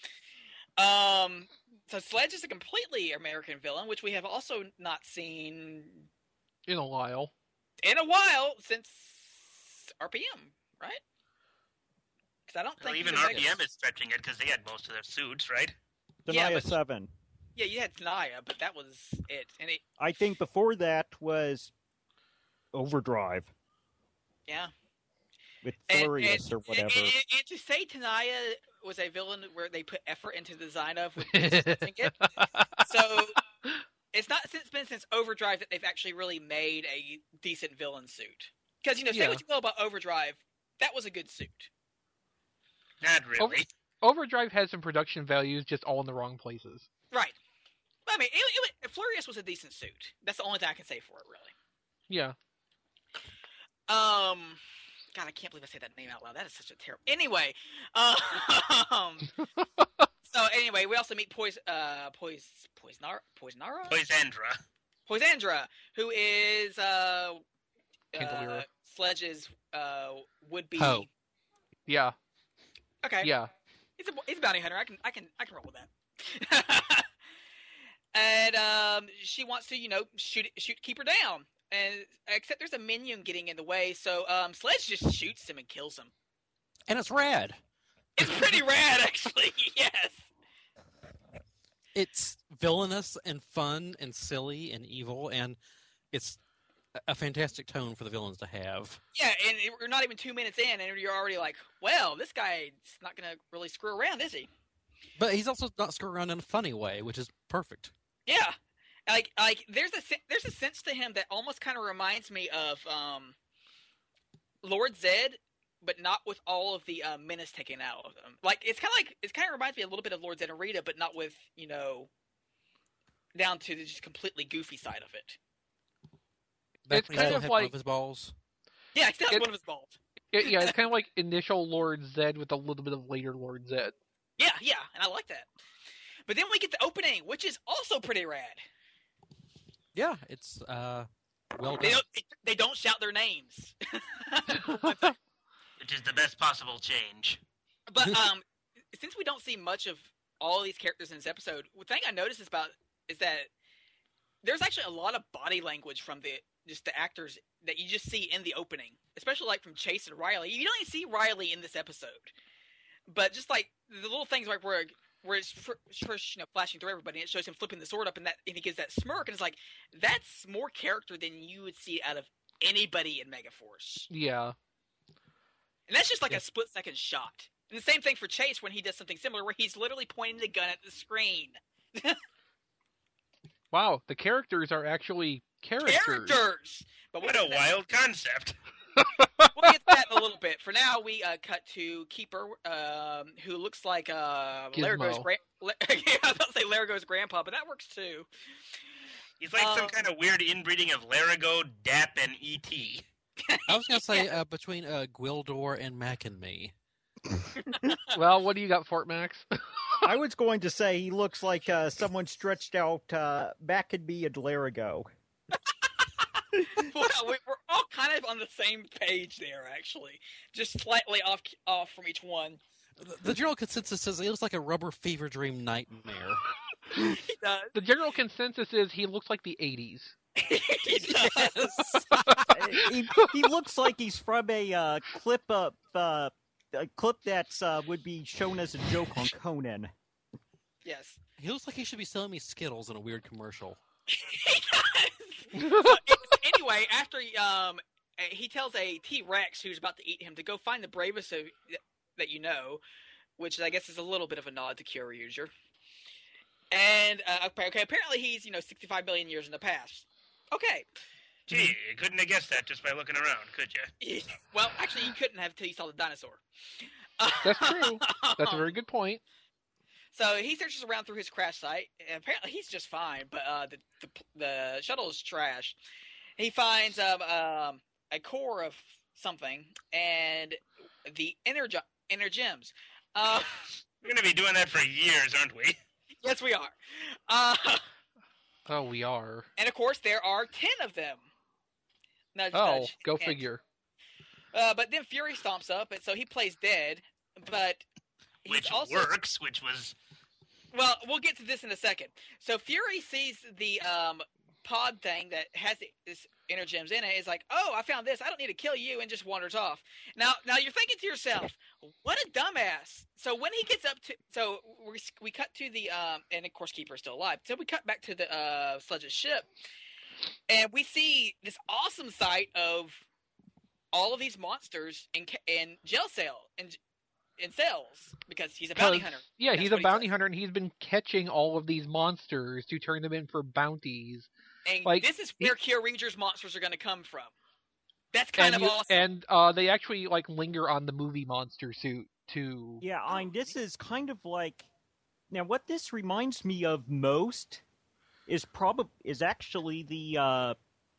So Sledge is a completely American villain, which we have also not seen In a while. in a while since RPM. Right? Because I don't Well, think even either RPM is stretching it because they had most of their suits, right? Yeah, Denia but- 7. Yeah, you had Tanaya, but that was it. And I think before that was Overdrive yeah, with and, Furious or whatever. And to say Tanaya was a villain where they put effort into the design of would be dismissing it. So it's not been since Overdrive that they've actually really made a decent villain suit. Because say Yeah. what you will about Overdrive, that was a good suit. Not really. Overdrive has some production values, just all in the wrong places. Right. I mean, Furious was a decent suit. That's the only thing I can say for it, really. Yeah. God, I can't believe I said that name out loud. That is such a terrible. Anyway, so anyway, we also meet Poisonara, Poisandra. who is Candelira. Sledge's would be. Poe. Yeah. Okay. Yeah. He's a bounty hunter. I can roll with that. And she wants to keep her down. And except there's a minion getting in the way, so Sledge just shoots him and kills him. And it's rad. It's pretty rad, actually. Yes. It's villainous and fun and silly and evil, and it's a fantastic tone for the villains to have. Yeah, and we're not even 2 minutes in, and you're already like, well, this guy's not going to really screw around, is he? But he's also not screwing around in a funny way, which is perfect. Yeah. Like there's a sense to him that almost kind of reminds me of Lord Zed, but not with all of the menace taken out of him. Like it kind of reminds me a little bit of Lord Zed and Rita, but not with down to the just completely goofy side of it. Back It's when he kind still of had like- one of his balls. Yeah, he still has one of his balls. Yeah, it's kind of like initial Lord Zed with a little bit of later Lord Zed. Yeah, and I like that. But then we get the opening, which is also pretty rad. Yeah, it's well They done. don't shout their names. Which is the best possible change. But since we don't see much of all of these characters in this episode, the thing I noticed is that there's actually a lot of body language from the actors that you just see in the opening, especially like from Chase and Riley. You don't even see Riley in this episode, but just like the little things like where it's first flashing through everybody, and it shows him flipping the sword up, and he gives that smirk, and it's like that's more character than you would see out of anybody in Megaforce. Yeah. And that's just like a split-second shot. And the same thing for Chase when he does something similar, where he's literally pointing the gun at the screen. Wow, the characters are actually characters. Characters! But What a wild concept. We'll get to that in a little bit. For now, we cut to Keeper, who looks like Largo's Gizmo. yeah, I was about to say Largo's grandpa, but that works too. He's like some kind of weird inbreeding of Larago, Dap, and E.T. I was gonna say between Gwildor and Mac and me. Well, what do you got, Fort Max? I was going to say he looks like someone stretched out back and me and Larago. Well, we're all kind of on the same page there, actually. Just slightly off from each one. The general consensus says he looks like a rubber fever dream nightmare. He does. The general consensus is he looks like the 80s. He does. He looks like he's from a clip that's would be shown as a joke on Conan. Yes. He looks like he should be selling me Skittles in a weird commercial. He does. Anyway, after he tells a T-Rex who's about to eat him to go find the bravest that you know, which I guess is a little bit of a nod to Kyoryuger. And okay, apparently he's 65 million years in the past. Okay. Gee, you couldn't have guessed that just by looking around, could you? Well, actually, you couldn't have until you saw the dinosaur. That's true. That's a very good point. So he searches around through his crash site, and apparently he's just fine, but the shuttle is trashed. He finds a core of something and the inner gems. We're going to be doing that for years, aren't we? Yes, we are. Oh, we are. And of course, there are 10 of them. Nudge, Oh, nudge, go hint. figure. But then Fury stomps up, and so he plays dead. But he's Which also works, which was... Well, we'll get to this in a second. So Fury sees the pod thing that has this inner gems in it. Is like, oh, I found this. I don't need to kill you, and just wanders off. Now you're thinking to yourself, what a dumbass. So when he gets up to, so we cut to the and of course Keeper's still alive. So we cut back to the Sludge's ship, and we see this awesome sight of all of these monsters in jail cell in cells because he's a bounty hunter. Yeah, That's he's a what he bounty does. hunter, and he's been catching all of these monsters to turn them in for bounties. And Like, this is where Kyoryuger's monsters are going to come from. That's kind of awesome. And they actually linger on the movie monster suit too. Yeah, this is kind of like now. What this reminds me of most is actually the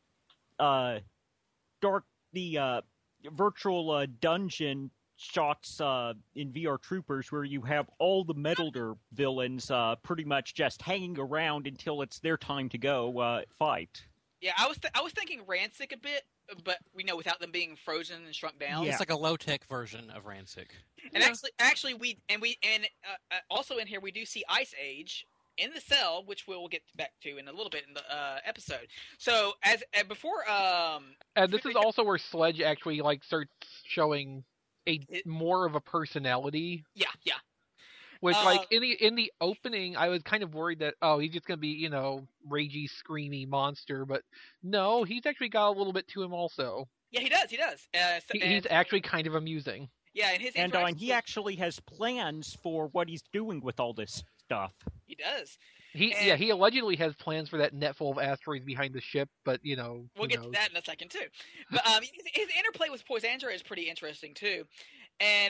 virtual dungeon shots in VR Troopers, where you have all the Metalder villains pretty much just hanging around until it's their time to go fight. Yeah, I was thinking Rancic a bit, but without them being frozen and shrunk down. Yeah. It's like a low-tech version of Rancic. And actually, we also in here we do see Ice Age in the cell, which we'll get back to in a little bit in the episode. So before And this is also where Sledge actually starts showing more of a personality. Yeah. Which, like, in the opening, I was kind of worried that, he's just going to be, ragey, screamy monster. But no, he's actually got a little bit to him also. Yeah, he does. He's actually kind of amusing. Yeah, and his And he actually has plans for what he's doing with all this stuff. He does. He allegedly has plans for that net full of asteroids behind the ship, but, We'll get to that in a second, too. But his interplay with Poisandra is pretty interesting, too. And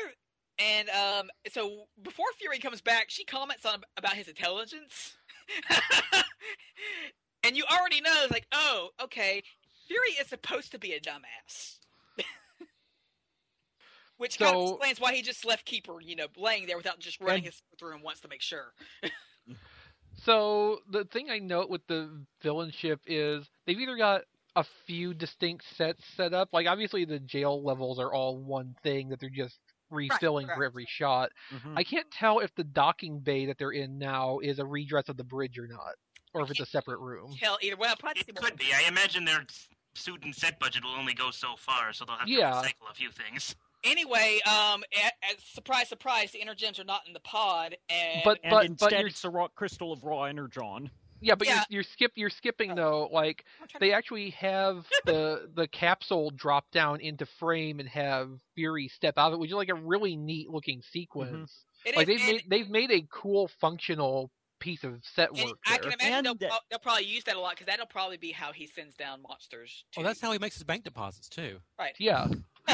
so before Fury comes back, she comments about his intelligence. And you already know, like, oh, okay, Fury is supposed to be a dumbass. Which kind of explains why he just left Keeper, laying there without just running his through him once to make sure. So the thing I note with the villain ship is they've either got a few distinct sets set up, like obviously the jail levels are all one thing that they're just refilling for every shot. Mm-hmm. I can't tell if the docking bay that they're in now is a redress of the bridge or not, or if it's a separate room. Hell, either way, it could be. I imagine their suit and set budget will only go so far, so they'll have to recycle a few things. Anyway, surprise, surprise, the Energems are not in the pod, but instead it's the crystal of raw energon. Yeah, but you're skipping though. Like they actually have the capsule drop down into frame and have Fury step out of it, which is like a really neat looking sequence. Mm-hmm. Like they've made a cool functional piece of set work. I can imagine they'll probably use that a lot because that'll probably be how he sends down monsters. Well, that's how he makes his bank deposits too. Right. Yeah.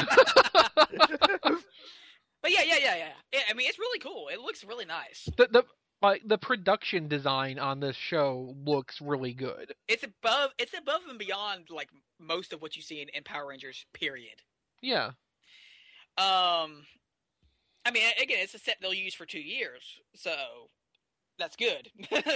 But yeah. I mean, it's really cool. It looks really nice. The production design on this show looks really good. It's above and beyond like most of what you see in Power Rangers. Period. Yeah. I mean, again, it's a set they'll use for 2 years, so that's good.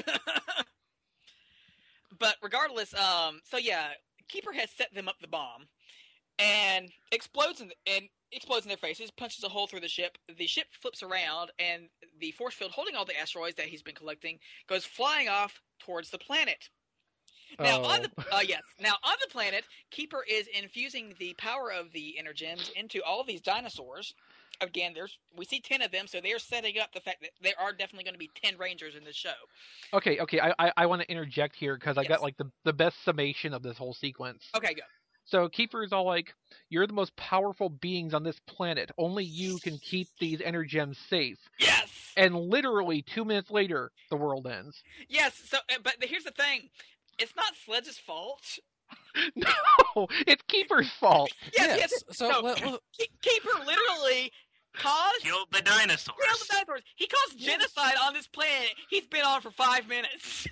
But regardless, so yeah, Keeper has set them up the bomb, and explodes in their faces, punches a hole through the ship. The ship flips around, and the force field holding all the asteroids that he's been collecting goes flying off towards the planet. Now on the planet, Keeper is infusing the power of the Energems into all these dinosaurs. Again, we see 10 of them, so they're setting up the fact that there are definitely going to be 10 Rangers in this show. Okay, I want to interject here because I got like the best summation of this whole sequence. Okay, go. So Keeper is all like, "You're the most powerful beings on this planet. Only you can keep these Energems safe." Yes. And literally 2 minutes later, the world ends. Yes. So, but here's the thing: it's not Sledge's fault. No, it's Keeper's fault. Yes. So Keeper literally killed the dinosaurs. He caused genocide on this planet. He's been on for 5 minutes.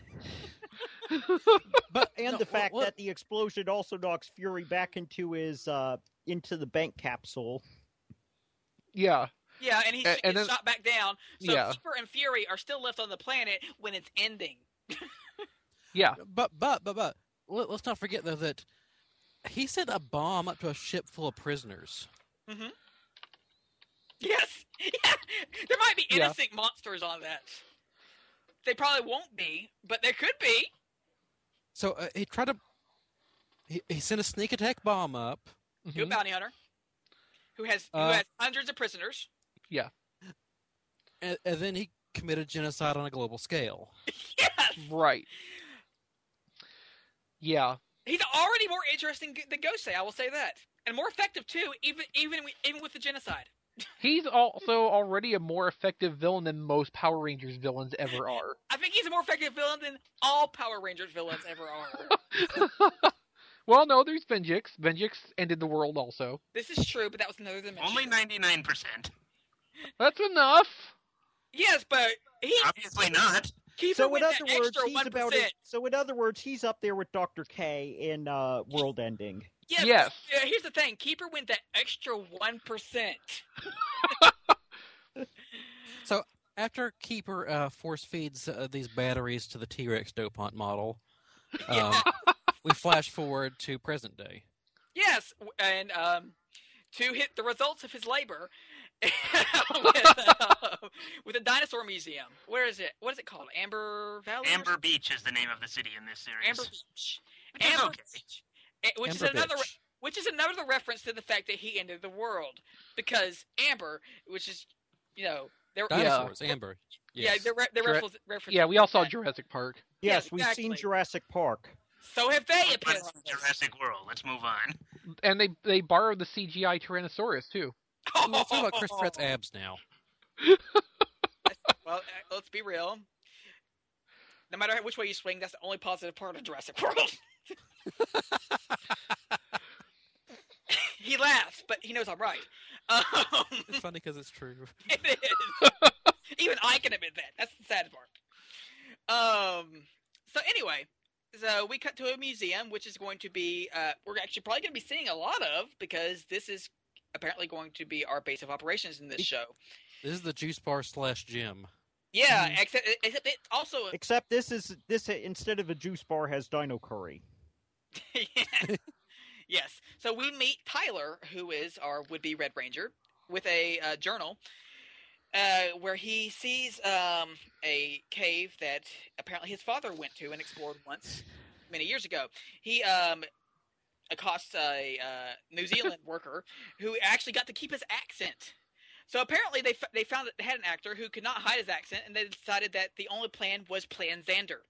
The fact that the explosion also knocks Fury back into the bank capsule. Yeah. Yeah, and he gets shot back down. So Keeper and Fury are still left on the planet when it's ending. Yeah. But let's not forget though that he sent a bomb up to a ship full of prisoners. Mm-hmm. Yes. Yeah. There might be innocent monsters on that. They probably won't be, but there could be. So he tried to. He sent a sneak attack bomb up to a bounty hunter who has hundreds of prisoners. Yeah. And then he committed genocide on a global scale. Yes. Right. Yeah. He's already more interesting than Gosei, I will say that, and more effective too, even with the genocide. He's also already a more effective villain than most Power Rangers villains ever are. I think he's a more effective villain than all Power Rangers villains ever are. Well, no, there's Venjix. Venjix ended the world also. This is true, but that was another dimension. Only 99%. That's enough. Yes, but obviously not. So in other words, he's up there with Dr. K in World Ending. Yes. Here's the thing: Keeper went that extra 1%. So after Keeper force feeds these batteries to the T-Rex Dopont model, we flash forward to present day. Yes, and to hit the results of his labor with a dinosaur museum. Where is it? What is it called? Amber Valley? Amber Beach is the name of the city in this series. Amber Beach. Amber Beach. Which is another Which is another reference to the fact that he ended the world. Because Amber, which is, they're Dinosaurs, Amber. Yes. Yeah, they're referencing. Yeah, we all saw that. Jurassic Park. Yes, Yes, we've seen exactly. Jurassic Park. So have they, But apparently. it's Jurassic World. Let's move on. And they borrowed the CGI Tyrannosaurus, too. I mean, it's all about Chris Pratt's abs now. Well, let's be real. No matter which way you swing, that's the only positive part of Jurassic World. He laughs, but he knows I'm right. It's funny because it's true. It is. Even I can admit that. That's the sad part. So anyway, so we cut to a museum, which is going to be, we're actually probably going to be seeing a lot of, because this is apparently going to be our base of operations in this show. This is the juice bar / gym. Yeah, except it also... Except this instead of a juice bar has Dino Curry. Yes. So we meet Tyler, who is our would-be Red Ranger, with a journal where he sees a cave that apparently his father went to and explored once, many years ago. He accosts a New Zealand worker who actually got to keep his accent. So apparently they found that they had an actor who could not hide his accent, and they decided that the only plan was Plan Xander.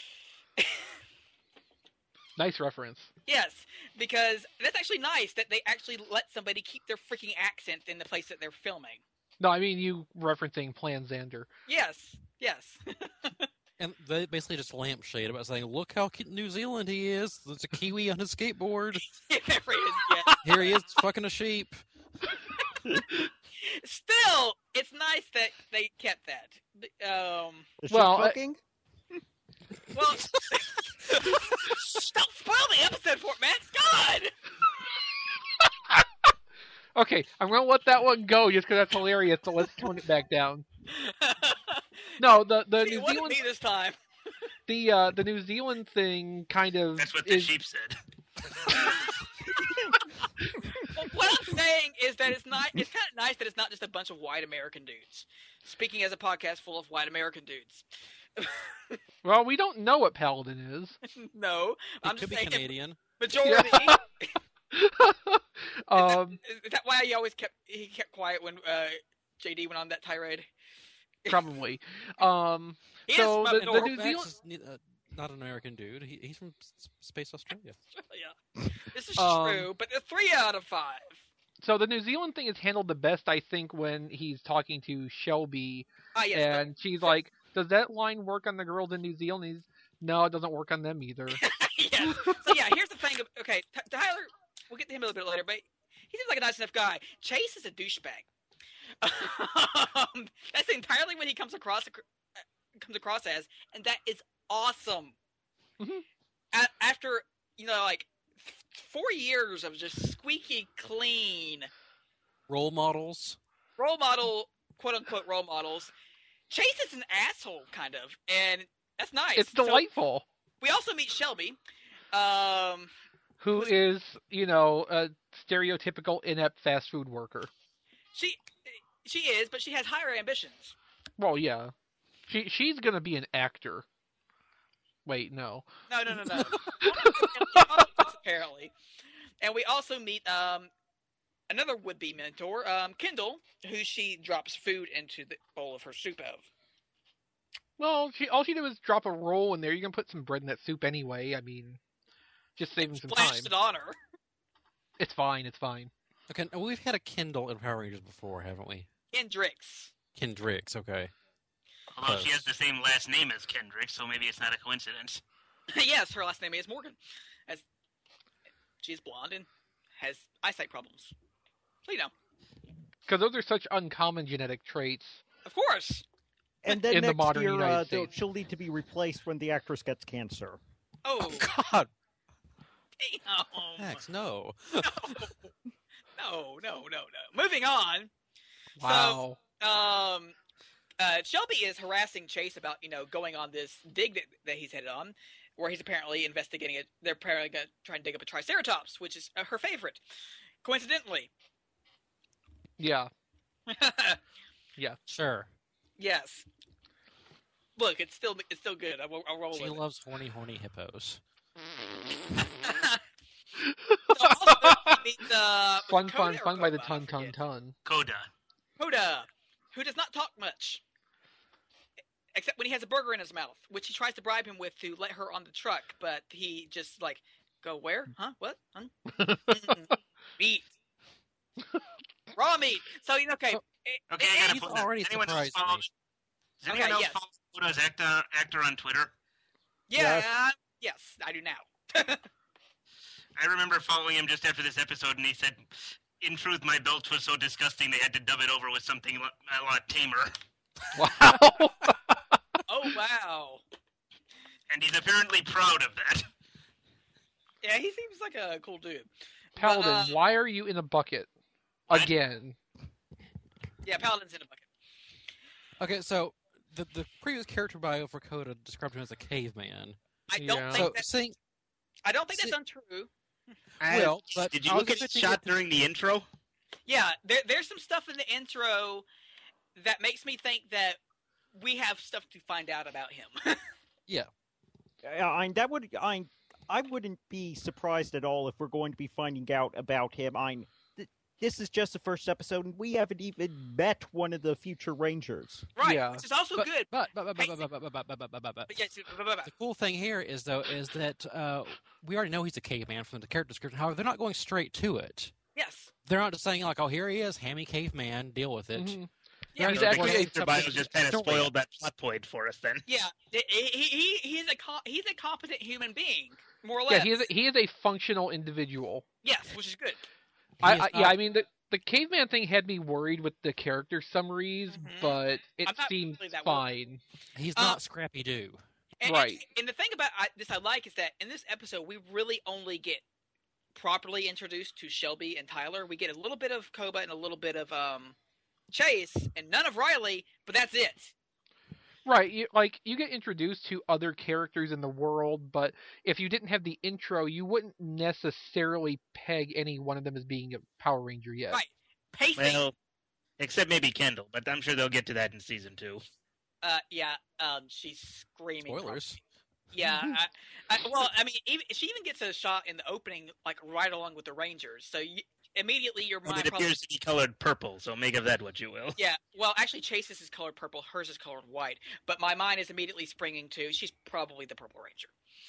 Nice reference. Yes, because that's actually nice that they actually let somebody keep their freaking accent in the place that they're filming. No, I mean you referencing Plan Xander. Yes. And they basically just lampshade about saying, look how New Zealand he is. There's a Kiwi on his skateboard. There he is, yeah. Here he is fucking a sheep. Still, it's nice that they kept that. The Well, ship fucking? Well, don't spoil the episode for it, Max. God! Okay, I'm gonna let that one go just because that's hilarious. So let's tone it back down. No, the See, New it wasn't Zealand me this time. the New Zealand thing kind of That's what the is, sheep said. Well, what I'm saying is that it's not. It's kind of nice that it's not just a bunch of white American dudes. Speaking as a podcast full of white American dudes. Well, we don't know what Paladin is. No, He I'm could just be saying Canadian. majority. Is that why he kept quiet when JD went on that tirade? Probably. He is So from the North New Max Zealand- is not an American dude. He's from Space Australia. Australia. This is Um, true, but a 3 out of 5. So the New Zealand thing is handled the best, I think, when he's talking to Shelby, Yes, and she's like, "Does that line work on the girls in New Zealand?" He's, "No, it doesn't work on them either." yeah. So yeah, here's the thing. Okay, Tyler, we'll get to him a little bit later, but he seems like a nice enough guy. Chase is a douchebag. That's entirely what he comes across as, and that is awesome. Mhm. After 4 years of just squeaky clean Role models. role model, quote unquote role models, Chase is an asshole, kind of, and that's nice. It's So delightful. we also meet Shelby. Who is, a stereotypical inept fast food worker. She is, but she has higher ambitions. Well, yeah. She's gonna be an actor. Wait, no. No. Apparently. And we also meet another would-be mentor, Kendall, who she drops food into the bowl of her soup of. Well, all she did was drop a roll in there. You can put some bread in that soup anyway. I mean, just saving some time. Splashed it on her. It's fine. It's fine. Okay, now we've had a Kendall in Power Rangers before, haven't we? Kendricks. Kendricks, okay. Although she has the same last name as Kendrick, so maybe it's not a coincidence. Yes, her last name is Morgan. She's blonde and has eyesight problems. So, Because those are such uncommon genetic traits. of course. And then In the next modern year, United States. she'll need to be replaced when the actress gets cancer. Oh, God, damn. Max, no. No. Moving on. Wow. Shelby is harassing Chase about, going on this dig that he's headed on, where he's apparently investigating it. They're apparently going to try and dig up a Triceratops, which is her favorite. Coincidentally. Yeah. Sure. Yes. Look, it's still good. I'll roll She with it. loves horny hippos. So also, he meets, Fun Coda or by the Koba? I ton forget. Coda. Coda, who does not talk much, except when he has a burger in his mouth, which he tries to bribe him with to let her on the truck, but he just like, go where? Huh? What? Huh? Meat. Raw meat. So, okay. So- Okay, I gotta He's put already that. Anyone else surprised follow? me. Does anyone Okay, else yes. follow Coda's actor on Twitter? Yeah, yes, I do now. I remember following him just after this episode, and he said, "In truth, my belt was so disgusting they had to dub it over with something a lot tamer." Wow. Oh, wow. And he's apparently proud of that. Yeah, he seems like a cool dude. Paladin, why are you in a bucket? What? Again. Yeah, Paladin's in a bucket. Okay, so the previous character bio for Coda described him as a caveman. I Yeah. don't So think that, seeing I don't think that's untrue. Well, but Did you I was look at the expecting shot it to- during the intro? Yeah, there's some stuff in the intro that makes me think that we have stuff to find out about him. I wouldn't be surprised at all if we're going to be finding out about him. This is just the first episode, and we haven't even met one of the future Rangers. Right, Yeah. which is also But, good. but But yes, the cool thing here is that we already know he's a caveman from the character description. However, they're not going straight to it. yes. They're not just saying like, "Oh, here he is, hammy caveman, deal with it." Mhm. Yeah, He's So the actually a character bio just kind of story. spoiled that plot point for us then. Yeah, he's a competent human being, more or Yeah, less. he is a functional individual. Yes, which is good. He is Yeah, not- I mean the caveman thing had me worried with the character summaries, Mhm. but it I'm not seems really that fine. he's not Scrappy Doo. Right. And the thing about this I like is that in this episode we really only get properly introduced to Shelby and Tyler. We get a little bit of Koba and a little bit of Chase, and none of Riley, but that's it. Right, you get introduced to other characters in the world, but if you didn't have the intro, you wouldn't necessarily peg any one of them as being a Power Ranger yet. Right. Pacing. Well, except maybe Kendall, but I'm sure they'll get to that in season 2. Yeah. She's screaming. Spoilers. Yeah. Well, I mean, she even gets a shot in the opening, like right along with the Rangers. So immediately your Well, mind it probably. appears to be colored purple, so make of that what you will. Yeah, well, actually, Chase's is colored purple, hers is colored white, but my mind is immediately springing to she's probably the Purple Ranger.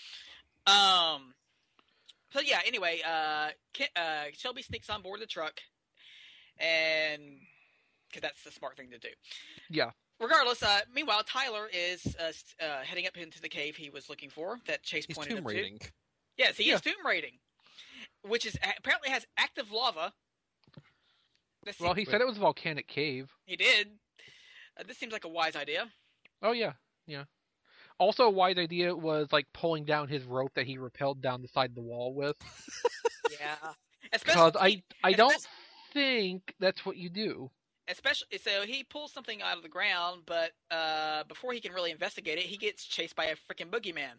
So yeah. Anyway, Shelby sneaks on board the truck, and because that's the smart thing to do. Yeah. Regardless, meanwhile, Tyler is heading up into the cave he was looking for that Chase He's pointed him tomb raiding. to. Yes, he is tomb raiding, which is apparently has active lava. Well, he said it was a volcanic cave. He did. This seems like a wise idea. Oh yeah, yeah. Also, a wise idea was like pulling down his rope that he rappelled down the side of the wall with. Yeah, Because especially I don't think that's what you do. especially so he pulls something out of the ground, but before he can really investigate it, he gets chased by a freaking boogeyman.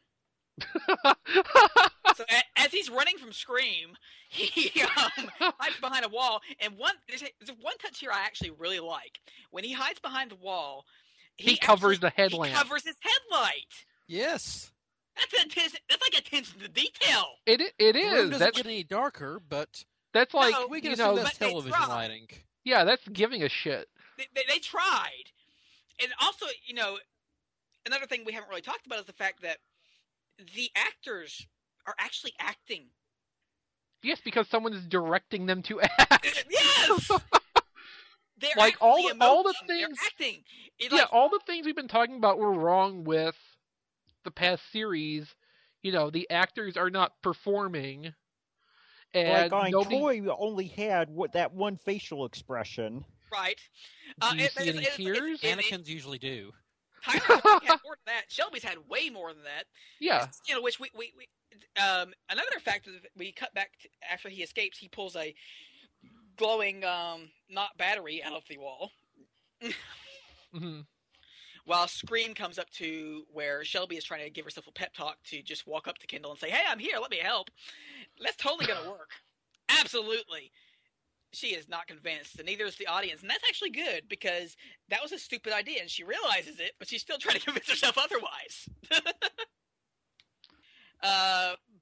So as he's running from Scream, he hides behind a wall. And there's one touch here I actually really like. When he hides behind the wall, He covers the He headlamp. covers his headlight. Yes. That's like attention to detail. It The room is. doesn't That's get any darker, but that's like No, we can you assume know that's but they television tried. lighting. yeah, that's giving a shit. They tried. And also, another thing we haven't really talked about is the fact that the actors are actually acting. Yes, because someone is directing them to act. Yes! They're Like, actually all the emoting. They're things- acting. Yeah, all the things we've been talking about were wrong with the past series. The actors are not performing, and nobody. Troy only had that one facial expression. Right. Do you see any tears? Anakin's usually do. Tyler's had more than that. Shelby's had way more than that. Yeah, Which we another fact is we cut back to, after he escapes, he pulls a glowing not battery out of the wall. hmm While Scream comes up to where Shelby is trying to give herself a pep talk to just walk up to Kendall and say, "Hey, I'm here. Let me help." That's totally going to work. Absolutely. She is not convinced, and neither is the audience. And that's actually good, because that was a stupid idea, and she realizes it, but she's still trying to convince herself otherwise.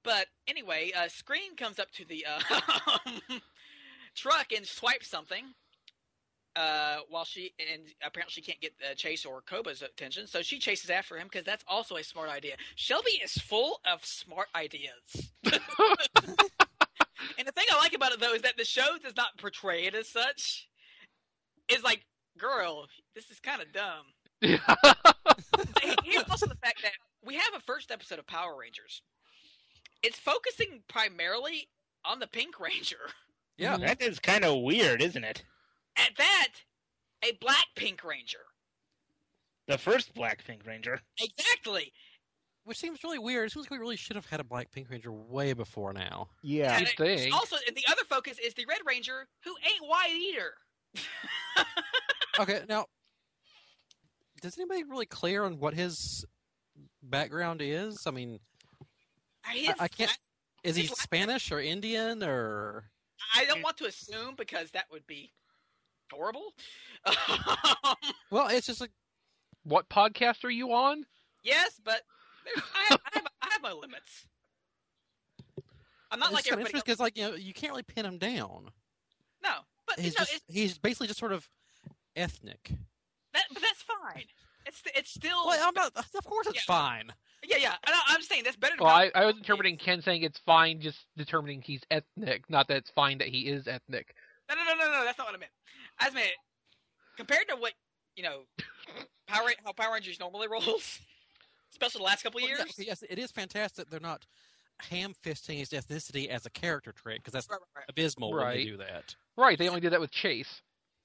But anyway, Screen comes up to the truck and swipes something. While apparently she can't get Chase or Koba's attention, so she chases after him because that's also a smart idea. Shelby is full of smart ideas. And the thing I like about it, though, is that the show does not portray it as such. It's like, girl, this is kind of dumb. Here's also the fact that we have a first episode of Power Rangers. It's focusing primarily on the Pink Ranger. Yeah, that is kind of weird, isn't it? At that, a Black Pink Ranger. The first Black Pink Ranger. Exactly. Which seems really weird. It seems like we really should have had a Black Pink Ranger way before now. Yeah. You'd think. Also, and the other focus is the Red Ranger, who ain't white either. Okay, now, does anybody really clear on what his background is? I mean, I can't. Is he Spanish or Indian or? I don't want to assume because that would be horrible. Well, it's just like, What podcast are you on? Yes, but I have my limits. I'm not like everybody else. because you can't really pin him down. No, but He's basically just sort of ethnic. but that's fine. It's still. Well, I'm not. Of course, it's fine. Yeah. I'm saying that's better. Well, I was interpreting Ken saying it's fine, just determining he's ethnic, not that it's fine that he is ethnic. No. That's not what I meant. I just meant compared to what how Power Rangers normally rolls, especially the last couple of years. Yes, it is fantastic. They're not ham-fisting his ethnicity as a character trait because that's Right. abysmal when they do that. Right, they only did that with Chase.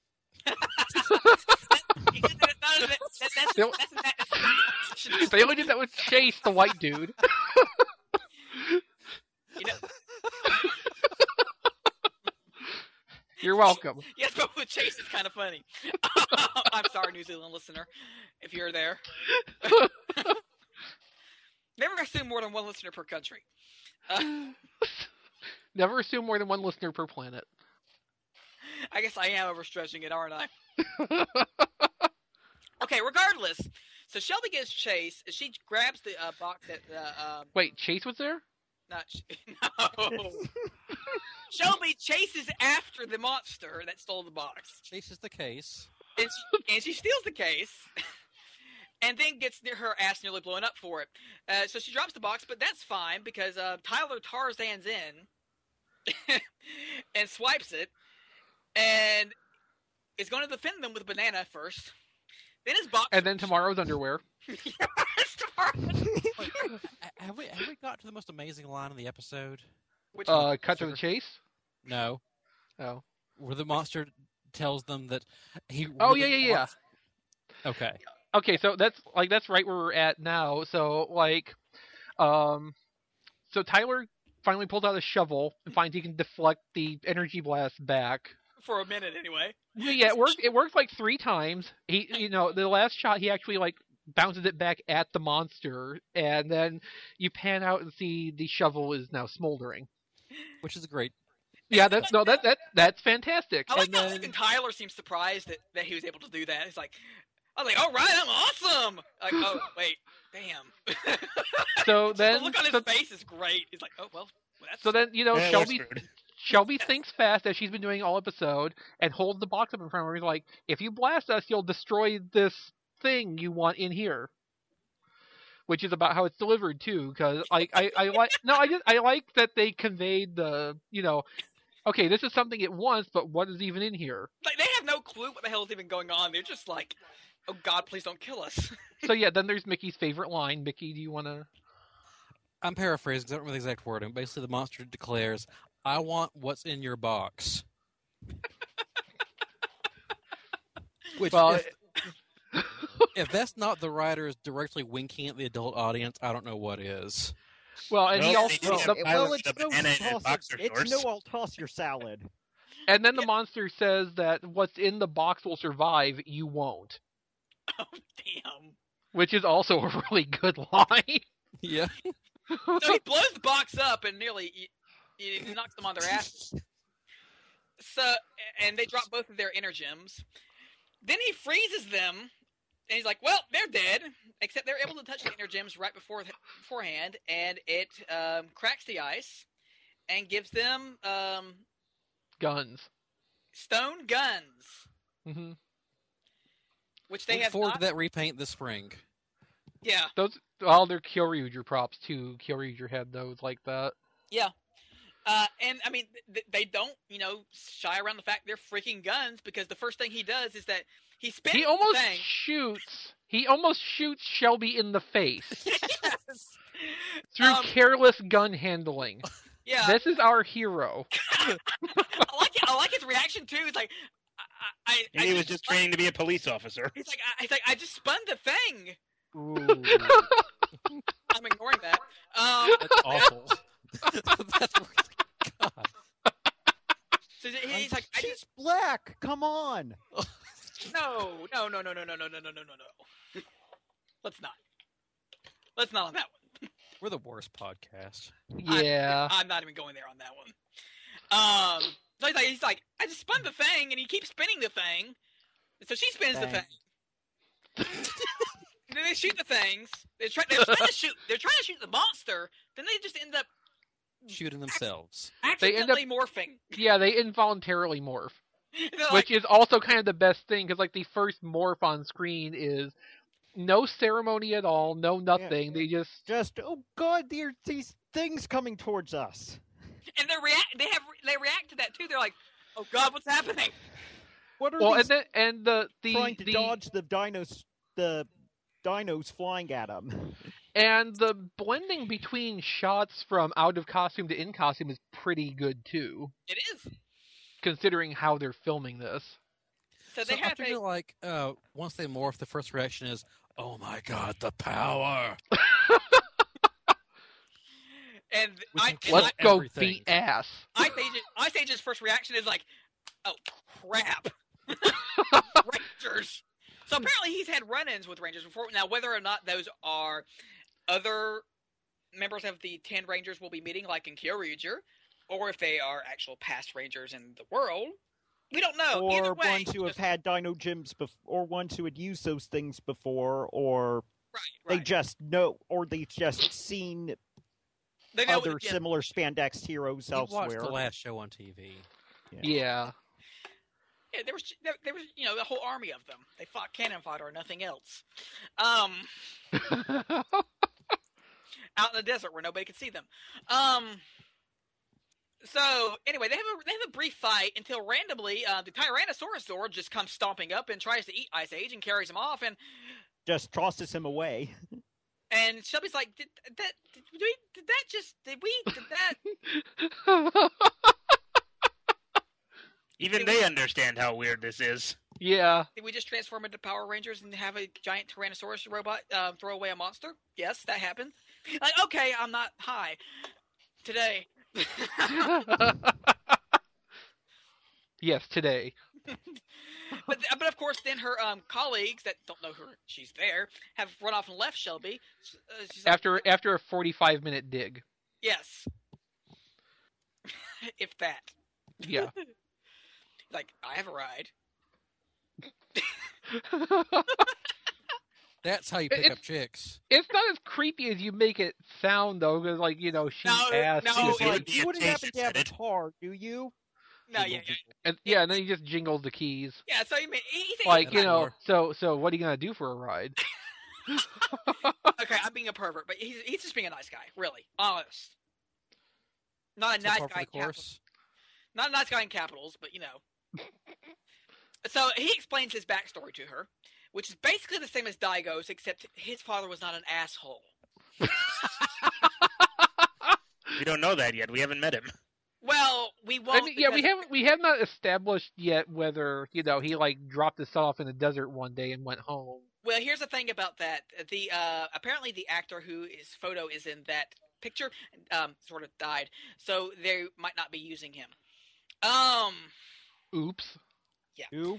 They only did that with Chase, the white dude. You're welcome. Yes, but with Chase, it's kind of funny. I'm sorry, New Zealand listener, if you're there. Never assume more than one listener per country. Never assume more than one listener per planet. I guess I am overstretching it, aren't I? Okay, regardless. So Shelby gets Chase. She grabs the box that... Wait, Chase was there? No. Shelby chases after the monster that stole the box. Chases the case. And she steals the case. And then gets her ass nearly blown up for it. So she drops the box, but that's fine because Tyler Tarzan's in and swipes it and is going to defend them with a banana first. Then his box. And then tomorrow's underwear. Have we got to the most amazing line in the episode? Which cut to the chase? No. Oh. Where the monster tells them that he. Oh, really yeah. wants... Okay. Okay, so that's right where we're at now. So so Tyler finally pulls out a shovel and finds he can deflect the energy blast back. For a minute, anyway. Yeah, it worked like 3 times. He, the last shot he actually bounces it back at the monster, and then you pan out and see the shovel is now smoldering, which is great. Yeah, that's fantastic. I like how even Tyler seems surprised that he was able to do that. He's like, I was like, all right, I'm awesome. Like, oh wait, damn. So then the look on his face is great. He's like, oh well. That's... So then Shelby thinks fast as she's been doing all episode and holds the box up in front of her. He's like, if you blast us, you'll destroy this thing you want in here. Which is about how it's delivered too, because I like that they conveyed the okay, this is something it wants, but what is even in here? Like they have no clue what the hell is even going on. They're just like, oh God, please don't kill us. So yeah, then there's Mickey's favorite line. Mickey, do you want to? I'm paraphrasing, because I don't remember the exact wording. Basically, the monster declares, I want what's in your box. Which, if that's not the writers directly winking at the adult audience, I don't know what is. Well, and he also... It's no, I'll toss your salad. And then the monster says that what's in the box will survive, you won't. Oh, damn. Which is also a really good line. Yeah. So he blows the box up and nearly he knocks them on their ass. So, and they drop both of their energems. Then he freezes them, and he's like, well, they're dead. Except they're able to touch the energems right before beforehand, and it cracks the ice and gives them Guns. stone guns, Hmm. which they Look have forward not. to that repaint this spring. Yeah, Those all their Kyoryuger props too. Kyoryuger had those like that. yeah. And I mean, they don't, shy around the fact they're freaking guns, because the first thing he does is that he spins He the almost thing. shoots. He almost shoots Shelby in the face Yes. through careless gun handling. Yeah. This is our hero. I like his reaction too. It's like, And he was just spun- training to be a police officer. He's like, I just spun the thing. Ooh, I'm ignoring that. that's awful. That's really, God. So he's like, She's black. Come on. no. Let's not on that one. We're the worst podcast. Yeah. I'm not even going there on that one. So he's like, I just spun the thing, and he keeps spinning the thing. And so she spins the Bang. thing. And then they shoot the things. They're trying to shoot the monster. Then they just end up Shooting themselves. They end up- accidentally morphing. Yeah, they involuntarily morph. They're like, Which is also kind of the best thing, because like the first morph on screen is no ceremony at all, no nothing. They just Oh God, there are these things coming towards us. and they react to that too. They're like, oh God, what's happening? What are well, these and the trying to dodge the dinos flying at them? and the blending between shots from out of costume to in costume is pretty good too, It is. considering how they're filming this. So they I have figure, like, once they morph, the first reaction is, "Oh my God, the power!" and We I can and Let's I, go everything. beat ass. Ice Age's first reaction is like, oh crap, Rangers. So apparently he's had run-ins with Rangers before. Now whether or not those are other members of the 10 Rangers we'll be meeting, like in Kyoryuger, or if they are actual past Rangers in the world, we don't know. Either Or way, ones who have just- had dino gyms or ones who had used those things before, or right. they just know, or they've just seen They know other yeah, similar spandex heroes You watched elsewhere. the last show on TV. Yeah. Yeah, there was the whole army of them. They fought cannon fodder or nothing else. Out in the desert where nobody could see them. So anyway, they have a brief fight until randomly the Tyrannosaurus Zord just comes stomping up and tries to eat Ice Age and carries him off, Just tosses him away. and Shelby's like, did that Even they understand how weird this is. Yeah. did we just transform into Power Rangers and have a giant Tyrannosaurus robot throw away a monster? Yes, that happened. Like, okay, I'm not high today. Yes, today. But of course, then her colleagues that don't know she's there have run off and left Shelby. She's like, After a 45-minute dig. yes, if that. Yeah. Like, I have a ride. That's how you pick It's- up chicks. It's not as creepy as you make it sound, though, because, like, she No, asked. no, It's it would like, be you a wouldn't taste happen to have a instead. car, do you? No, yeah. And then he just jingles the keys. Yeah, so he thinks, Like, That's more. so what are you going to do for a ride? okay, I'm being a pervert, but he's just being a nice guy, really, honest. Not a So nice par for guy the in capitals. course. Not a nice guy in capitals, but So he explains his backstory to her, which is basically the same as Daigo's, except his father was not an asshole. We don't know that yet. We haven't met him. Well, we won't. I mean, yeah, because- we have not established yet whether, he, like, dropped his son off in the desert one day and went home. Well, here's the thing about that. The apparently the actor whose photo is in that picture sort of died, so they might not be using him. Oops. Who?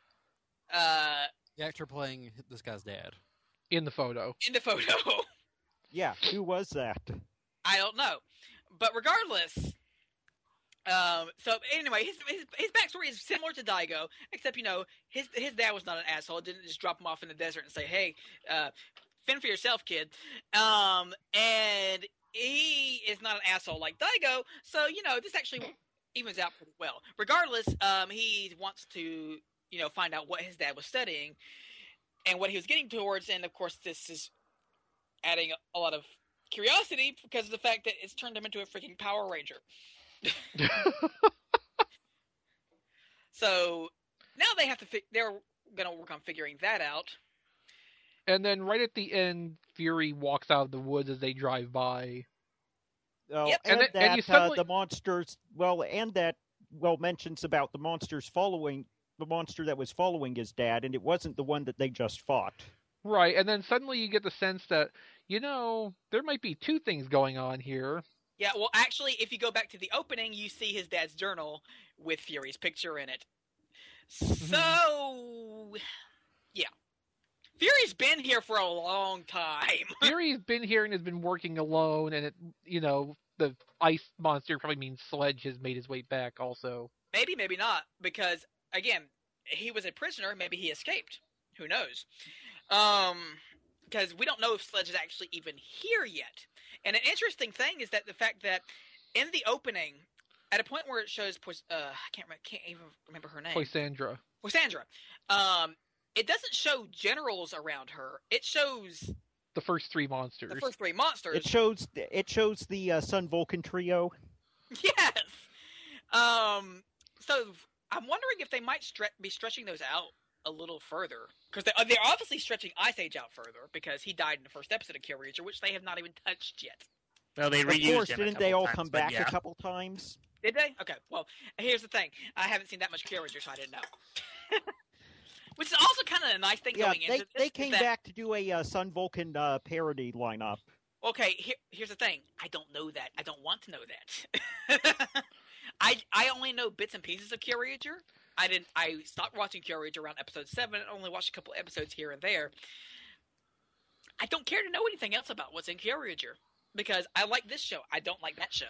The actor playing this guy's dad. In the photo. In the photo, Yeah, who was that? I don't know, but regardless. So anyway, his backstory is similar to Daigo, except his dad was not an asshole. Didn't just drop him off in the desert and say, "Hey, fend for yourself, kid. And he is not an asshole like Daigo, so this actually evens out pretty well. Regardless, he wants to find out what his dad was studying and what he was getting towards, and of course this is adding a lot of curiosity because of the fact that it's turned him into a freaking Power Ranger. So now they're gonna work on figuring that out. And then right at the end, Fury walks out of the woods as they drive by. Oh, Yep. and And that you suddenly- the monsters, mentions about the monsters following the monster that was following his dad, and it wasn't the one that they just fought. Right, and then suddenly you get the sense that, there might be two things going on here. Yeah, well, actually, if you go back to the opening, you see his dad's journal with Fury's picture in it. So, yeah. Fury's been here for a long time. Fury's been here and has been working alone, and the ice monster probably means Sledge has made his way back also. Maybe, maybe not, because, again, he was a prisoner, maybe he escaped. Who knows? Because we don't know if Sledge is actually even here yet. And an interesting thing is that the fact that in the opening, at a point where it shows, I can't even remember her name. Poisandra. It doesn't show generals around her. It shows The first three monsters. the first three monsters. It shows the Sun Vulcan trio. Yes. So I'm wondering if they might be stretching those out a little further, because they're obviously stretching Ice Age out further because he died in the first episode of Killranger, which they have not even touched yet. Well, they Of reused course, him a didn't they couple all times, come but back yeah. a couple times? Did they? Okay. Well, here's the thing. I haven't seen that much Killranger, so I didn't know. Which is also kind of a nice thing Yeah, going into this. they came is that, back to do a Sun Vulcan parody lineup. Okay, here's the thing. I don't know that. I don't want to know that. I only know bits and pieces of Killranger. I stopped watching Killranger around episode 7 and only watched a couple episodes here and there. I don't care to know anything else about what's in Killranger because I like this show. I don't like that show.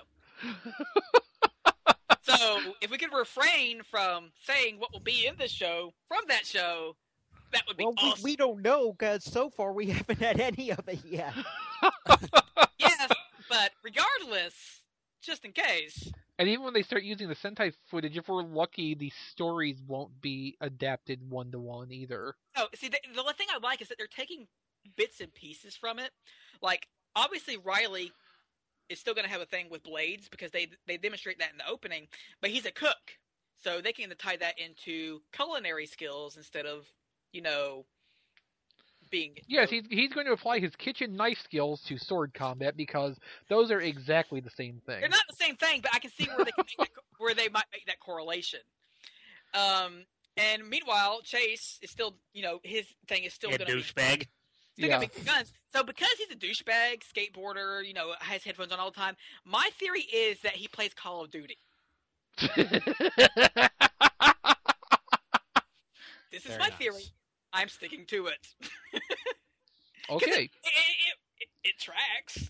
So if we could refrain from saying what will be in this show from that show, that would be awesome. we don't know because so far we haven't had any of it yet. Yes, but regardless, just in case. And even when they start using the Sentai footage, if we're lucky, the stories won't be adapted one-to-one either. Oh, see, the thing I like is that they're taking bits and pieces from it. Like, obviously, Riley is still going to have a thing with blades because they demonstrate that in the opening, but he's a cook. So they can tie that into culinary skills instead of, being... Yes, he's going to apply his kitchen knife skills to sword combat because those are exactly the same thing. They're not the same thing, but I can see where they can where they might make that correlation. And meanwhile, Chase is still, his thing is still You going to be... douchebag. Still gonna be guns. So because he's a douchebag, skateboarder, has headphones on all the time, my theory is that he plays Call of Duty. This is Very my nice. theory. I'm sticking to it. Okay. It tracks.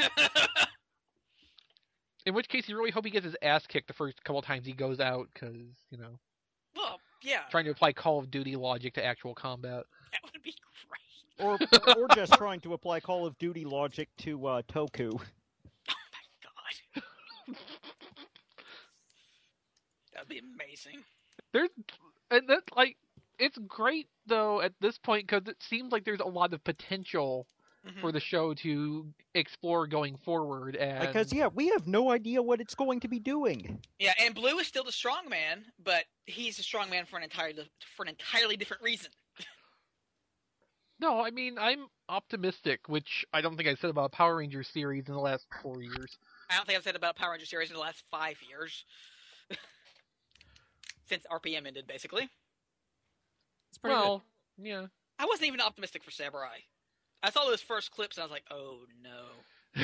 In which case, you really hope he gets his ass kicked the first couple times he goes out because, Well, yeah, trying to apply Call of Duty logic to actual combat. that would be great. or just trying to apply Call of Duty logic to Toku. Oh my god, that'd be amazing. It's great though at this point because it seems like there's a lot of potential Mhm. for the show to explore going forward. And Because we have no idea what it's going to be doing. Yeah, and Blue is still the strong man, but he's a strong man for an entirely different reason. no, I mean I'm optimistic, which I don't think I said about a Power Rangers series in the last 4 years. I don't think I've said about Power Ranger series in the last 5 years. Since RPM ended, basically. It's pretty Well, yeah. I wasn't even optimistic for Samurai. I saw those first clips and I was like, oh no.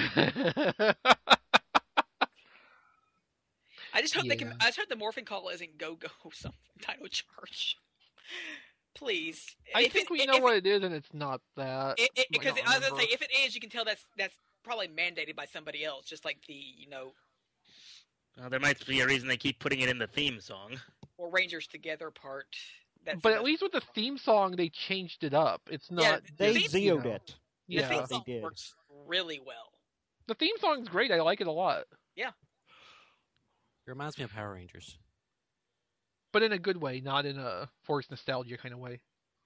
I just hope they can. Yeah. I just hope the morphing call isn't go something Dino Charge. Please. I If think it- we if know it- what it is, and it's not that. because I don't I was gonna remember. say, if it is, you can tell that's probably mandated by somebody else, just like the Well, there might be a reason they keep putting it in the theme song. or Rangers Together part. But at least with the theme song, they changed it up. It's not. Yeah, They Theme- zeroed it. The Yeah. theme They song did. works really well. The theme song's great. I like it a lot, It reminds me of Power Rangers. but in a good way, not in a forced nostalgia kind of way.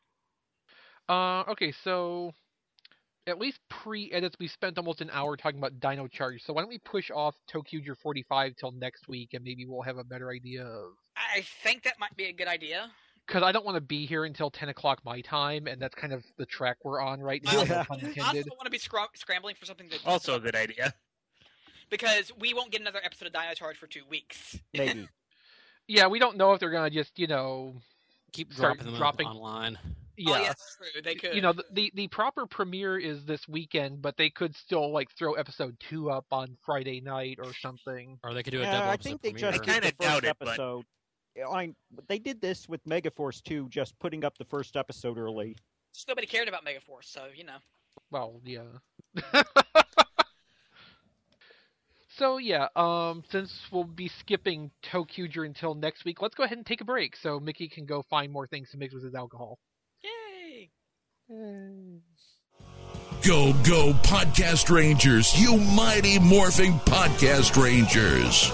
Okay, so at least pre-edits, we spent almost an hour talking about Dino Charge. So why don't we push off ToQger 45 till next week, and maybe we'll have a better idea of. I think that might be a good idea. Because I don't want to be here until 10 o'clock my time, and that's kind of the track we're on right now. Yeah. No pun I also intended. don't want to be scrambling for something that Also a good idea. because we won't get another episode of Dino Charge for 2 weeks. Maybe. Yeah, we don't know if they're gonna just, Keep Start dropping them dropping- online. yeah. Oh, yes, true. They could. The proper premiere is this weekend, but they could still throw episode 2 up on Friday night or something. Or they could do a Yeah, double I episode think they premiere. just I did kinda the first doubt it, but- episode. They did this with Megaforce too, just putting up the first episode early. Just nobody cared about Megaforce, so Well, yeah. So yeah, since we'll be skipping ToQger until next week, let's go ahead and take a break so Mickey can go find more things to mix with his alcohol. Yay! Go, go, Podcast Rangers, you mighty morphing Podcast Rangers.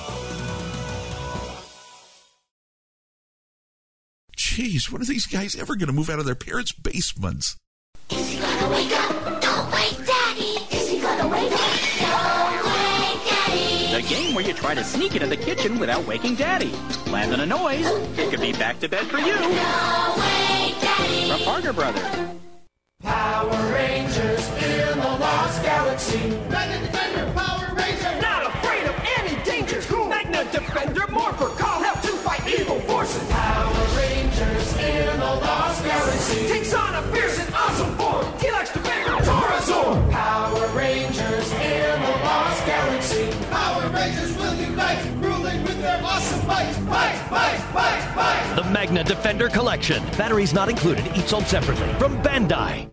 Jeez, when are these guys ever going to move out of their parents' basements? Is he gonna wake up? Don't wake Daddy! Is he gonna wake up? Don't wake Daddy! The game where you try to sneak into the kitchen without waking Daddy. Land on a noise, it could be back to bed for you. Don't wake Daddy! From Parker Brothers. Power Rangers in the Lost Galaxy. Magna Defender, Power Ranger. Not afraid of any danger. Magna Defender, Morpher, call help to fight evil forces. Power Rangers in the Lost Galaxy. Takes on a fierce and awesome form. He likes to bang a Torazor. Power Rangers in the Lost Galaxy. Power Rangers will unite, ruling with their awesome might. Bite, bite, bite, bite. The Magna Defender Collection. Batteries not included, each sold separately. From Bandai.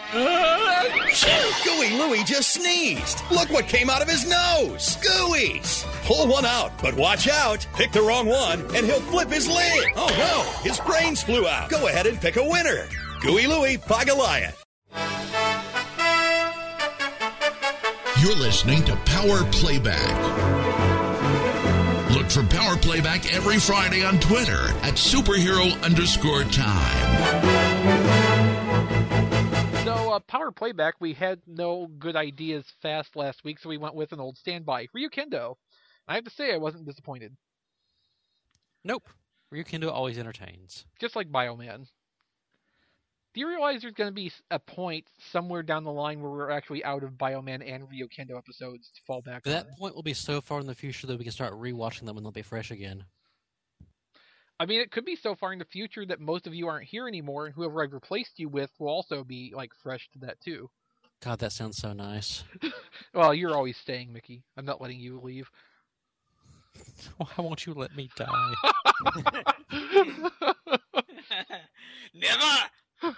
Gooey Louie just sneezed. Look what came out of his nose. Gooey's. Pull one out, but watch out. Pick the wrong one, and he'll flip his lid. Oh no, his brains flew out. Go ahead and pick a winner. Gooey Louie, Pagaliath. You're listening to Power Playback. Look for Power Playback every Friday on Twitter at superhero_time. So, Power Playback, we had no good ideas fast last week, so we went with an old standby, Ryukendo. I have to say, I wasn't disappointed. Nope. Ryukendo always entertains. Just like Bioman. Do you realize there's going to be a point somewhere down the line where we're actually out of Bioman and Ryukendo episodes to fall back on? That point will be so far in the future that we can start rewatching them and they'll be fresh again. I mean, it could be so far in the future that most of you aren't here anymore, and whoever I've replaced you with will also be, fresh to that, too. God, that sounds so nice. Well, you're always staying, Mickey. I'm not letting you leave. Why won't you let me die? Never!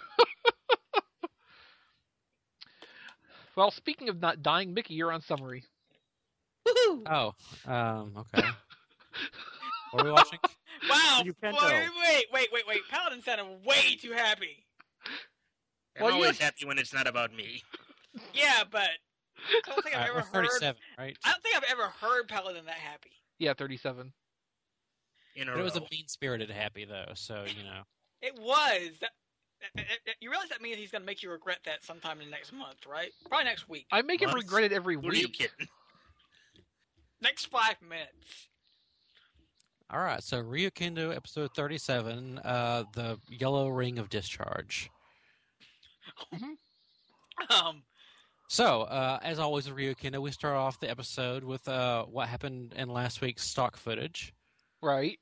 Well, speaking of not dying, Mickey, you're on summary. Woohoo! Oh, okay. What are we watching? Wow! Ryukendo. Wait. Paladin sounded way too happy. I'm Well, always happy when it's not about me. Yeah, but I don't think I've Alright, ever we're heard. 37, right? I don't think I've ever heard Paladin that happy. Yeah, 37. In a But it was a row. mean-spirited happy, though, so, It was. You realize that means he's going to make you regret that sometime in the next month, right? Probably next week. I make him Months? regret it every Who are you week. kidding? Next 5 minutes. All right, so Ryukendo, episode 37, the Yellow Ring of Discharge. So, as always with Ryukendo, we start off the episode with what happened in last week's stock footage, Right.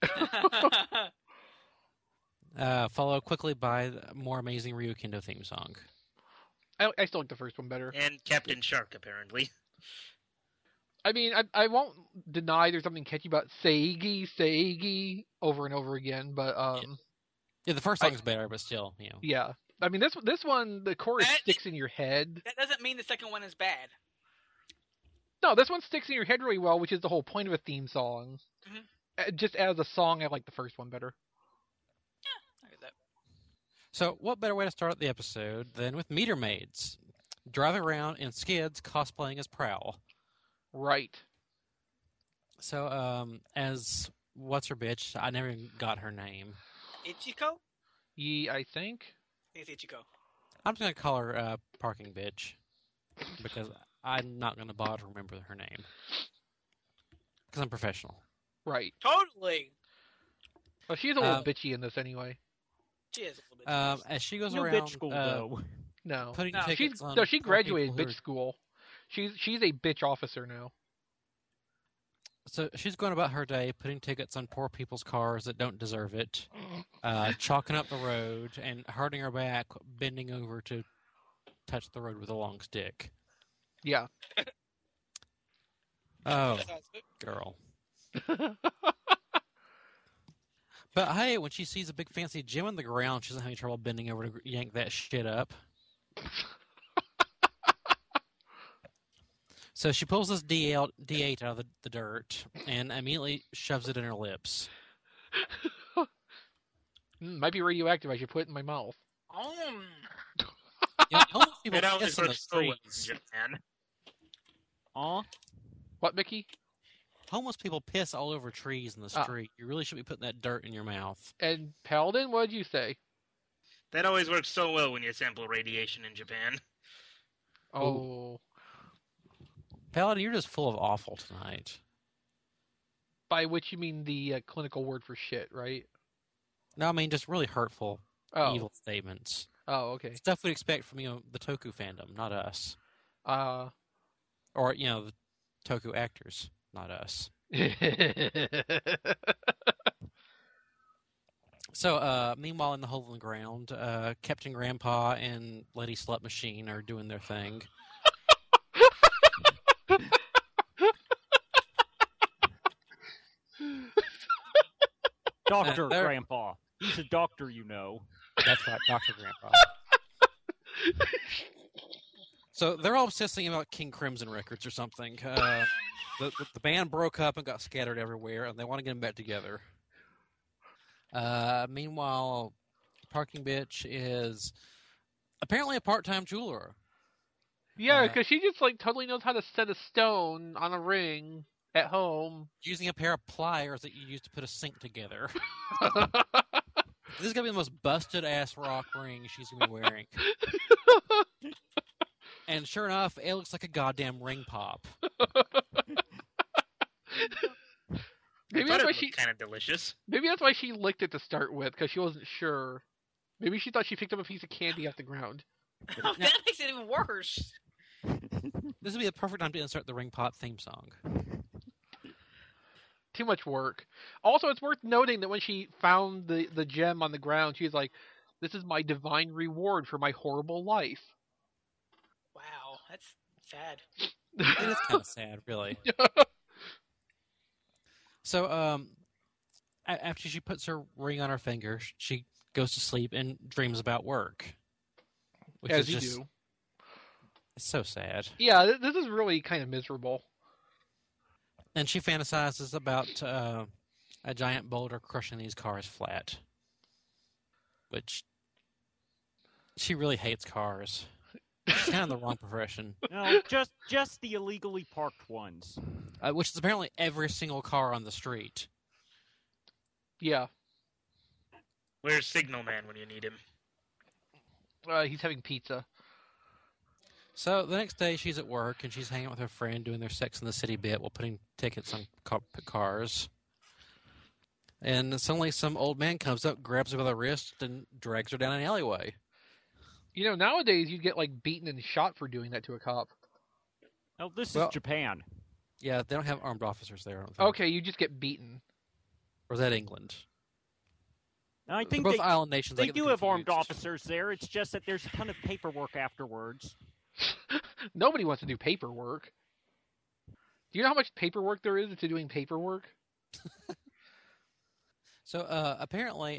followed quickly by the more amazing Ryukendo theme song. I still like the first one better. And Captain Shark, apparently. I mean, I won't deny there's something catchy about Seigi over and over again, but Yeah, the first song's better, but still, yeah. I mean, this one, the chorus That- sticks in your head. That doesn't mean the second one is bad. No, this one sticks in your head really well, which is the whole point of a theme song. Mhm. Just as a song, I like the first one better. Look at that. So, what better way to start the episode than with Meter Maids? driving around in skids cosplaying as Prowl. Right. So, as what's her bitch? I never even got her name. Ichiko? I think. I think it's Ichiko. I'm just gonna call her parking bitch because I'm not gonna bother to remember her name because I'm professional. Right. Totally. Well, she's a little bitchy in this anyway. She is a little bit. As she goes No around, bitch school, though. No. putting No, tickets on she poor graduated people who bitch school. She's a bitch officer now. So she's going about her day, putting tickets on poor people's cars that don't deserve it, chalking up the road, and hurting her back, bending over to touch the road with a long stick. Yeah. Oh, girl. But hey, when she sees a big fancy gem on the ground, she doesn't have any trouble bending over to yank that shit up. So she pulls this D8 out of the dirt and immediately shoves it in her lips. Might be radioactive. I should put it in my mouth. You know, homeless people It always piss in the works so well in streets. Japan. What, Mickey? Homeless people piss all over trees in the street. You really should be putting that dirt in your mouth. And Paladin, what did you say? That always works so well when you sample radiation in Japan. Oh. Paladin, you're just full of awful tonight. By which you mean the clinical word for shit, right? No, I mean just really hurtful, evil statements. Oh, okay. Stuff we'd expect from, the Toku fandom, not us. Or, the Toku actors, not us. So, meanwhile, in the hole in the ground, Captain Grandpa and Lady Slut Machine are doing their thing. Dr. Grandpa. He's a doctor, That's right, Dr. Grandpa. So they're all obsessing about King Crimson Records or something. The band broke up and got scattered everywhere, and they want to get them back together. Meanwhile, Parking Bitch is apparently a part-time jeweler. Yeah, because she just totally knows how to set a stone on a ring at home. Using a pair of pliers that you use to put a sink together. This is going to be the most busted-ass rock ring she's going to be wearing. And sure enough, it looks like a goddamn ring pop. Maybe that's why kind of delicious. Maybe that's why she licked it to start with, because she wasn't sure. Maybe she thought she picked up a piece of candy off the ground. That makes it even worse. This would be the perfect time to insert the ring pop theme song. Too much work. Also, it's worth noting that when she found the gem on the ground, she's like, "This is my divine reward for my horrible life." Wow, that's sad. It is kind of sad, really. So, after she puts her ring on her finger, she goes to sleep and dreams about work. Which As is you just, do. It's so sad. Yeah, this is really kind of miserable. And she fantasizes about a giant boulder crushing these cars flat. Which, she really hates cars. She's kind of the wrong profession. No, just the illegally parked ones. Which is apparently every single car on the street. Yeah. Where's Signal Man when you need him? He's having pizza. So the next day she's at work and she's hanging out with her friend doing their Sex in the City bit while putting tickets on cars. And suddenly some old man comes up, grabs her by the wrist, and drags her down an alleyway. Nowadays you'd get beaten and shot for doing that to a cop. Oh, this is Japan. Yeah, they don't have armed officers there. I don't think. Okay, you just get beaten. Or is that England? I think both island nations. They do have armed officers there. It's just that there's a ton of paperwork afterwards. Nobody wants to do paperwork. Do you know how much paperwork there is to doing paperwork? So apparently,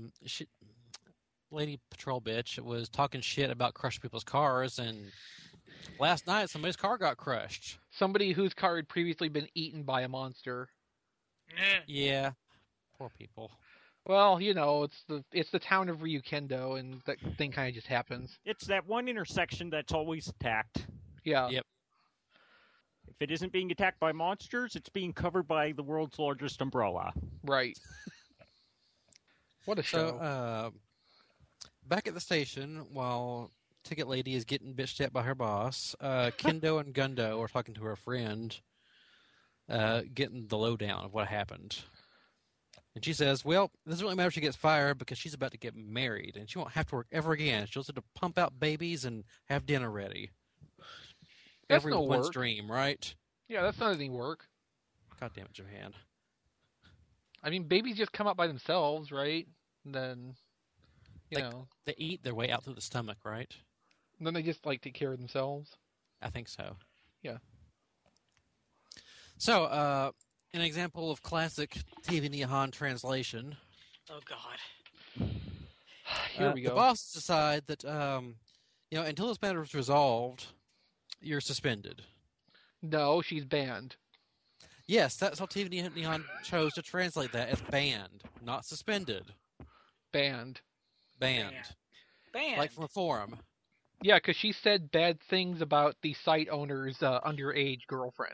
Lady Patrol Bitch was talking shit about crushing people's cars, and last night somebody's car got crushed. Somebody whose car had previously been eaten by a monster. Yeah. Poor people. Well, it's the town of Ryukendo, and that thing kind of just happens. It's that one intersection that's always attacked. Yeah. Yep. If it isn't being attacked by monsters, it's being covered by the world's largest umbrella. Right. What a show. So, back at the station, while Ticket Lady is getting bitched at by her boss, Kendo and Gundo are talking to her friend, getting the lowdown of what happened. And she says, well, it doesn't really matter if she gets fired because she's about to get married, and she won't have to work ever again. She'll just have to pump out babies and have dinner ready. That's no Everyone's work. dream, right? Yeah, that's not any work. God damn it, Japan. I mean, babies just come out by themselves, right? And then, you know. They eat their way out through the stomach, right? And then they just, take care of themselves. I think so. Yeah. So, an example of classic TV Nihon translation. Oh, God. Here we go. The boss decide that, until this matter is resolved, you're suspended. No, she's banned. Yes, that's how TV Nihon chose to translate that as banned, not suspended. Banned. Banned. Like from a forum. Yeah, because she said bad things about the site owner's underage girlfriend.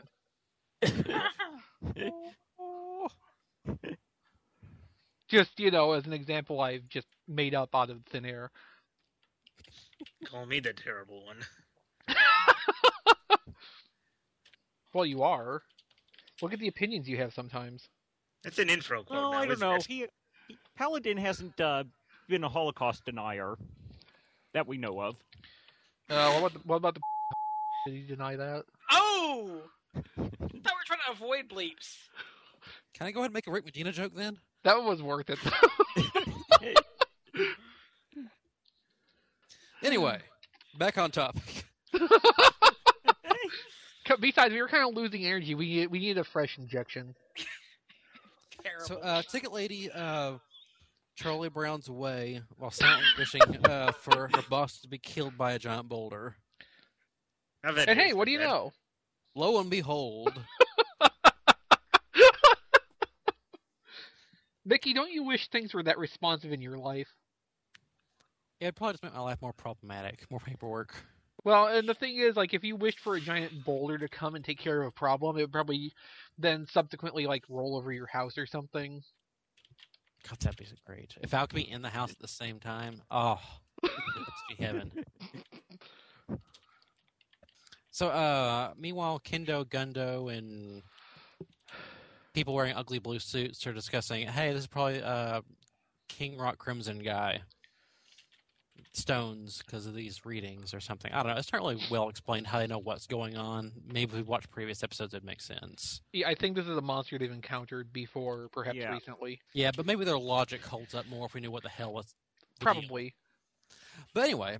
Just, as an example I've just made up out of thin air. Call me the terrible one. Well, you are. Look at the opinions you have sometimes. It's an intro club Well, now, I don't isn't know. it? Paladin hasn't been a Holocaust denier that we know of. What about the did he deny that? Oh! I thought we were trying to avoid bleeps. Can I go ahead and make a Rick Medina joke then? That was worth it. Anyway, back on topic. Besides, we were kind of losing energy. We needed a fresh injection. Terrible. So, Ticket Lady, Charlie Brown's away while silently wishing for her boss to be killed by a giant boulder. And hey, what do you know? Lo and behold. Vicky, don't you wish things were that responsive in your life? Yeah, it'd probably just make my life more problematic, more paperwork. Well, and the thing is, if you wished for a giant boulder to come and take care of a problem, it would probably then subsequently, roll over your house or something. God, that'd be great. If Al could be in the house at the same time, oh, that'd be heaven. So, meanwhile, Kendo, Gundo, and people wearing ugly blue suits are discussing, hey, this is probably King Rock Crimson guy. Stones because of these readings or something. I don't know. It's not really well explained how they know what's going on. Maybe if we watched previous episodes, it'd make sense. Yeah, I think this is a monster they've encountered before, perhaps recently. Yeah, but maybe their logic holds up more if we knew what the hell was the Probably. deal. But anyway,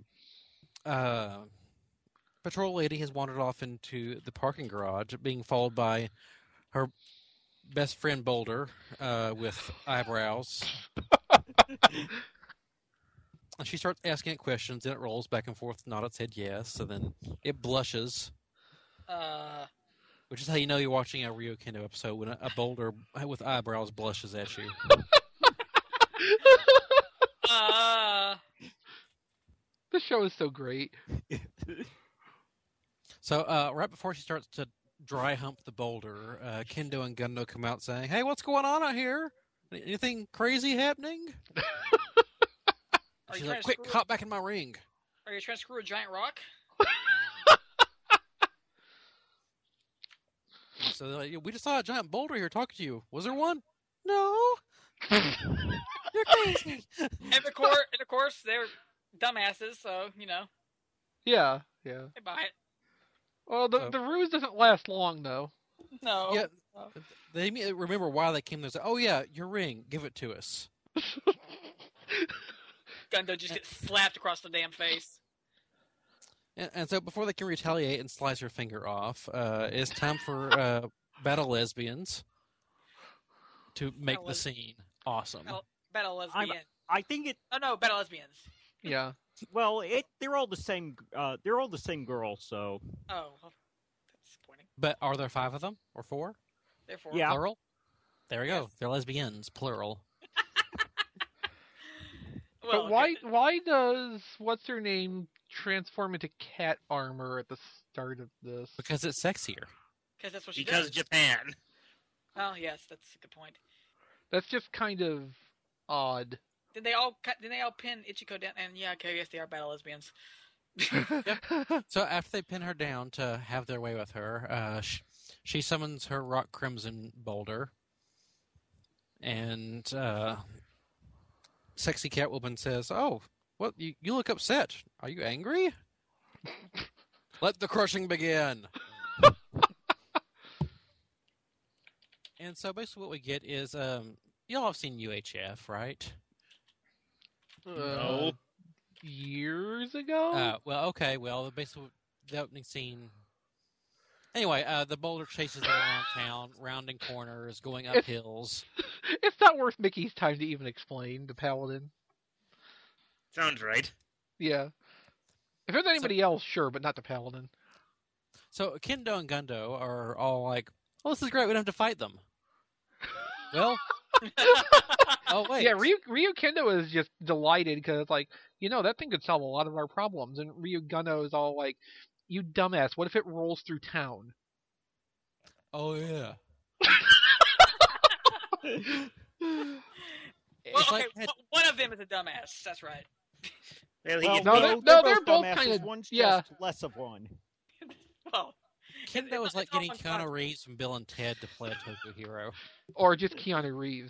Patrol Lady has wandered off into the parking garage, being followed by her best friend Boulder with eyebrows. And she starts asking it questions, and it rolls back and forth, nod its head yes, and then it blushes. Which is how you know you're watching a Rio Kendo episode, when a boulder with eyebrows blushes at you. This show is so great. So, right before she starts to dry hump the boulder, Kendo and Gundo come out saying, hey, what's going on out here? Anything crazy happening? She's like, quick, hop back in my ring. Are you trying to screw a giant rock? So they're like, we just saw a giant boulder here talking to you. Was there one? No. You're crazy. And of course, they're dumbasses, so, Yeah. they buy it. Well, the ruse doesn't last long, though. No. Yeah, they immediately remember why they came there. Say, oh, yeah, your ring. Give it to us. Gundo just gets slapped across the damn face. And so before they can retaliate and slice her finger off, it's time for Battle Lesbians to make the scene awesome. Battle Lesbian. I think it. Oh no, Battle Lesbians. Yeah. Well, they're all the same. They're all the same girl. So. Oh, well, that's disappointing. But are there 5 of them or 4? Therefore, yeah. Plural. There we go. They're lesbians, plural. But why does what's her name transform into cat armor at the start of this? Because it's sexier. Because that's what she Because does. Japan. Oh yes, that's a good point. That's just kind of odd. Did they all pin Ichiko down? And yeah, okay, I guess they are battle lesbians. So after they pin her down to have their way with her, she summons her Rock Crimson boulder, and sexy Catwoman says, "Oh, what? You look upset. Are you angry? Let the crushing begin." And so basically what we get is, y'all have seen UHF, right? No. Years ago? Well, okay. Well, basically the opening scene... Anyway, the boulder chases them around town, rounding corners, going up hills. It's not worth Mickey's time to even explain the Paladin. Sounds right. Yeah. If there's anybody else, sure, but not the Paladin. So Kendo and Gundo are all like, "Oh, this is great. We don't have to fight them." Well, oh wait. Yeah, Ryu Kendo is just delighted because it's like, that thing could solve a lot of our problems, and Ryu Gundo is all like, "You dumbass! What if it rolls through town?" Oh yeah. Well, okay, one of them is a dumbass. That's right. Well, they're both kind of one's yeah. just less of one. Well, Kendo was like getting Keanu Reeves from Bill and Ted to play a Tokyo Hero. Or just Keanu Reeves.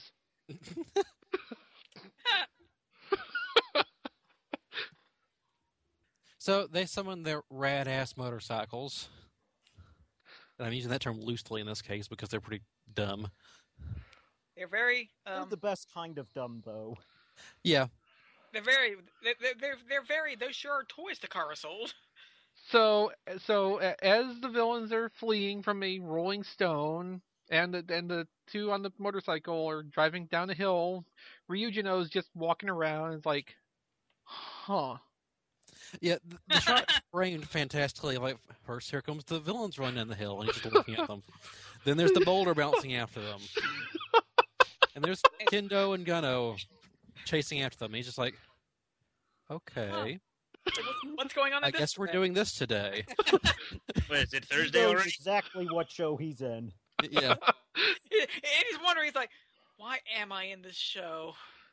So they summon their rad-ass motorcycles. And I'm using that term loosely in this case because they're pretty dumb. They're very. They're the best kind of dumb, though. Yeah. They're very. They're very. Those sure are toys to Kara sold. So as the villains are fleeing from a rolling stone, and the two on the motorcycle are driving down a hill, Ryujino's just walking around and is like, huh. Yeah, the shot framed fantastically. Like, first, here comes the villains running down the hill, and he's just looking at them. Then there's the boulder bouncing after them. And there's Kendo and Gunno chasing after them. He's just like, okay. What's going on? I guess we're doing this today. What, is it Thursday He knows already? exactly what show he's in. Yeah. And he's wondering, he's like, why am I in this show?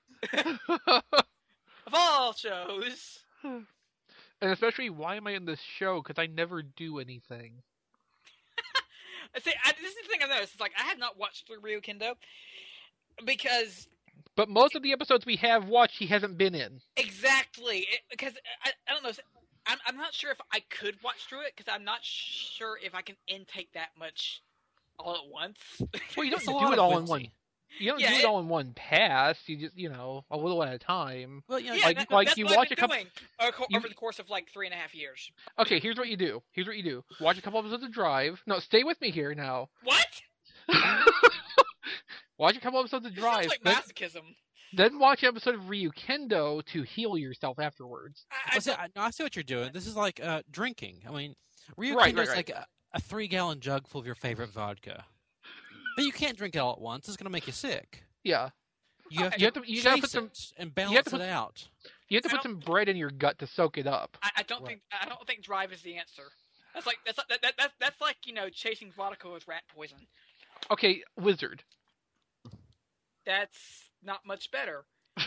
Of all shows. And especially, why am I in this show? Because I never do anything. See, this is the thing I've noticed. It's like, I have not watched Ryu Kendo because... But most of the episodes we have watched, he hasn't been in. Exactly. Because, I don't know, I'm not sure if I could watch through it, because I'm not sure if I can intake that much all at once. Well, you don't do it all in one. You don't do it all in one pass. You just, a little at a time. Well, yeah, that's you what watch I've a been couple. doing over the course of like 3.5 years. Okay, here's what you do. Watch a couple episodes of Drive. No, stay with me here now. What? Watch a couple episodes of Drive. Sounds like masochism. Then watch an episode of Ryu Kendo to heal yourself afterwards. I see what you're doing. This is like drinking. I mean, Ryu Right. Kendo's like a 3-gallon jug full of your favorite vodka. But you can't drink it all at once. It's going to make you sick. Yeah. You have to gotta put some and balance it out. You have to put some bread in your gut to soak it up. I don't think Drive is the answer. That's like chasing vodka with rat poison. Okay, Wizard. That's not much better.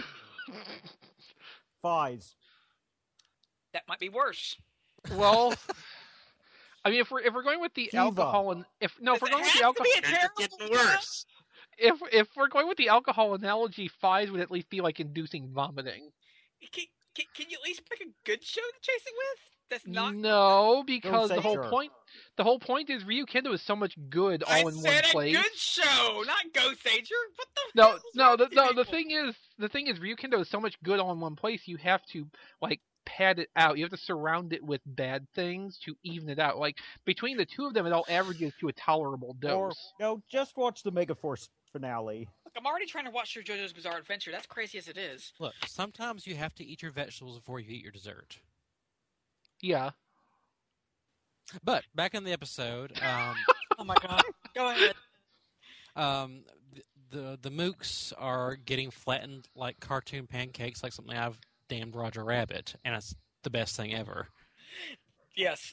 Fies. That might be worse. Well, I mean, if we're going with the alcohol and if we're going with the alcohol, It's getting worse. If we're going with the alcohol analogy, Fies would at least be like inducing vomiting. Can you at least pick a good show to chasing with? That's not. No, because the whole Sager. point is Ryu Kendo is so much good all in one place. I said a good show, not Ghost Sager. What the? The thing is Ryu Kendo is so much good all in one place. You have to pad it out. You have to surround it with bad things to even it out. Like between the two of them, it all averages to a tolerable dose. Just watch the Megaforce finale. Look, I'm already trying to watch your JoJo's Bizarre Adventure. That's crazy as it is. Look, sometimes you have to eat your vegetables before you eat your dessert. Yeah. But back in the episode, oh my god, go ahead. the mooks are getting flattened like cartoon pancakes, like something I've damned Roger Rabbit, and it's the best thing ever. Yes.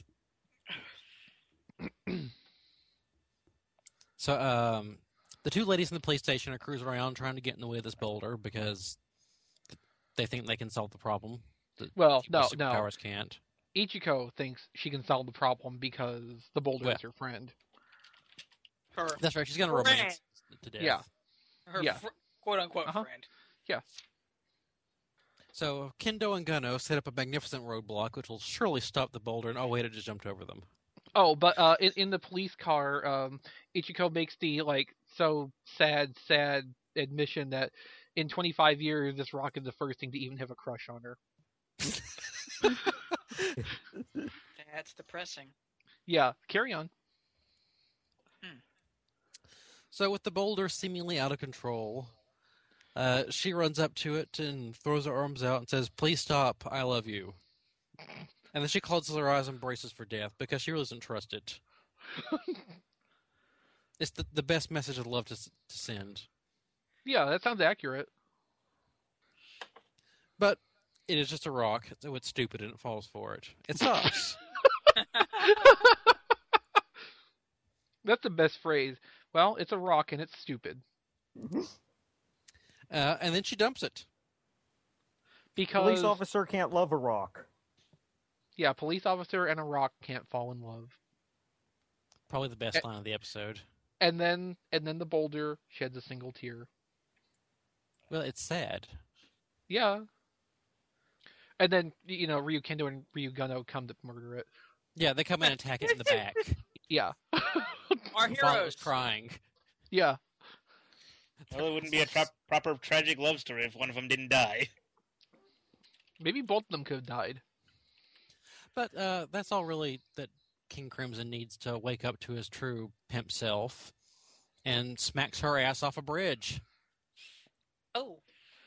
So, the two ladies in the police station are cruising around trying to get in the way of this boulder because they think they can solve the problem. Well, People with no. superpowers can't. Ichiko thinks she can solve the problem because the boulder is her friend. That's right. She's going to romance to death. Yeah. Her Yeah. quote-unquote friend. Yeah. So Kendo and Gunno set up a magnificent roadblock, which will surely stop the boulder. And oh wait, it just jumped over them. Oh, but in the police car, Ichiko makes the so sad admission that in 25 years, this rock is the first thing to even have a crush on her. That's depressing. Yeah, carry on. So with the boulder seemingly out of control, she runs up to it and throws her arms out and says, "Please stop, I love you." And then she closes her eyes and braces for death because she really doesn't trust it. It's the best message I'd love to send. Yeah, that sounds accurate. But it is just a rock, so it's stupid and it falls for it. It sucks. That's the best phrase. Well, it's a rock and it's stupid. And then she dumps it. Because police officer can't love a rock. Yeah, police officer and a rock can't fall in love. Probably the best line of the episode. And then the boulder sheds a single tear. Well, it's sad. Yeah. And then, Ryu Kendo and Ryu Gunno come to murder it. Yeah, they come in and attack it in the back. Yeah. Our Violet was heroes. crying. Yeah. Well, it wouldn't be a proper tragic love story if one of them didn't die. Maybe both of them could have died. But that's all really that King Crimson needs to wake up to his true pimp self and smacks her ass off a bridge. Oh.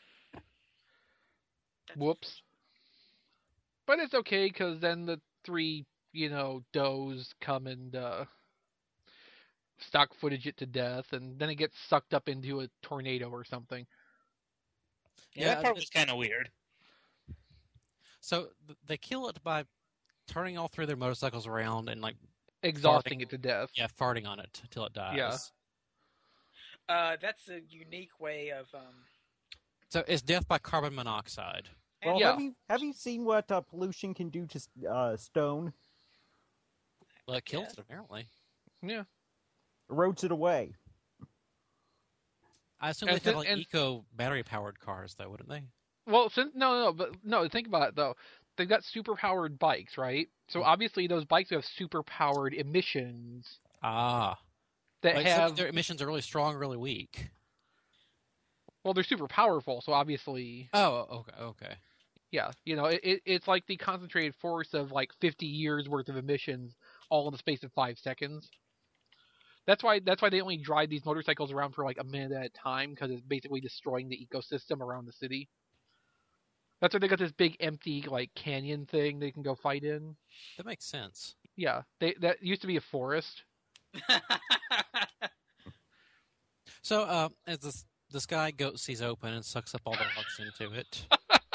Whoops. But it's okay, because then the three, does come and stock footage it to death, and then it gets sucked up into a tornado or something. Yeah, that part was kind of weird. So they kill it by turning all three of their motorcycles around and exhausting it to death. Yeah, farting on it till it dies. Yeah. That's a unique way of. So it's death by carbon monoxide. Well, Yeah. have you seen what pollution can do to stone? Well, it kills it apparently. Yeah. Erodes it away. I assume they'd have eco battery powered cars, though, wouldn't they? Well, no. Think about it though. They've got super powered bikes, right? So obviously those bikes have super powered emissions. Ah. That have their emissions are really strong, really weak. Well, they're super powerful, so obviously. Oh, okay. Yeah, it's like the concentrated force of 50 years worth of emissions, all in the space of 5 seconds. That's why they only drive these motorcycles around for a minute at a time, because it's basically destroying the ecosystem around the city. That's why they got this big empty canyon thing they can go fight in. That makes sense. Yeah, that used to be a forest. So as the sky goat sees open and sucks up all the rocks into it,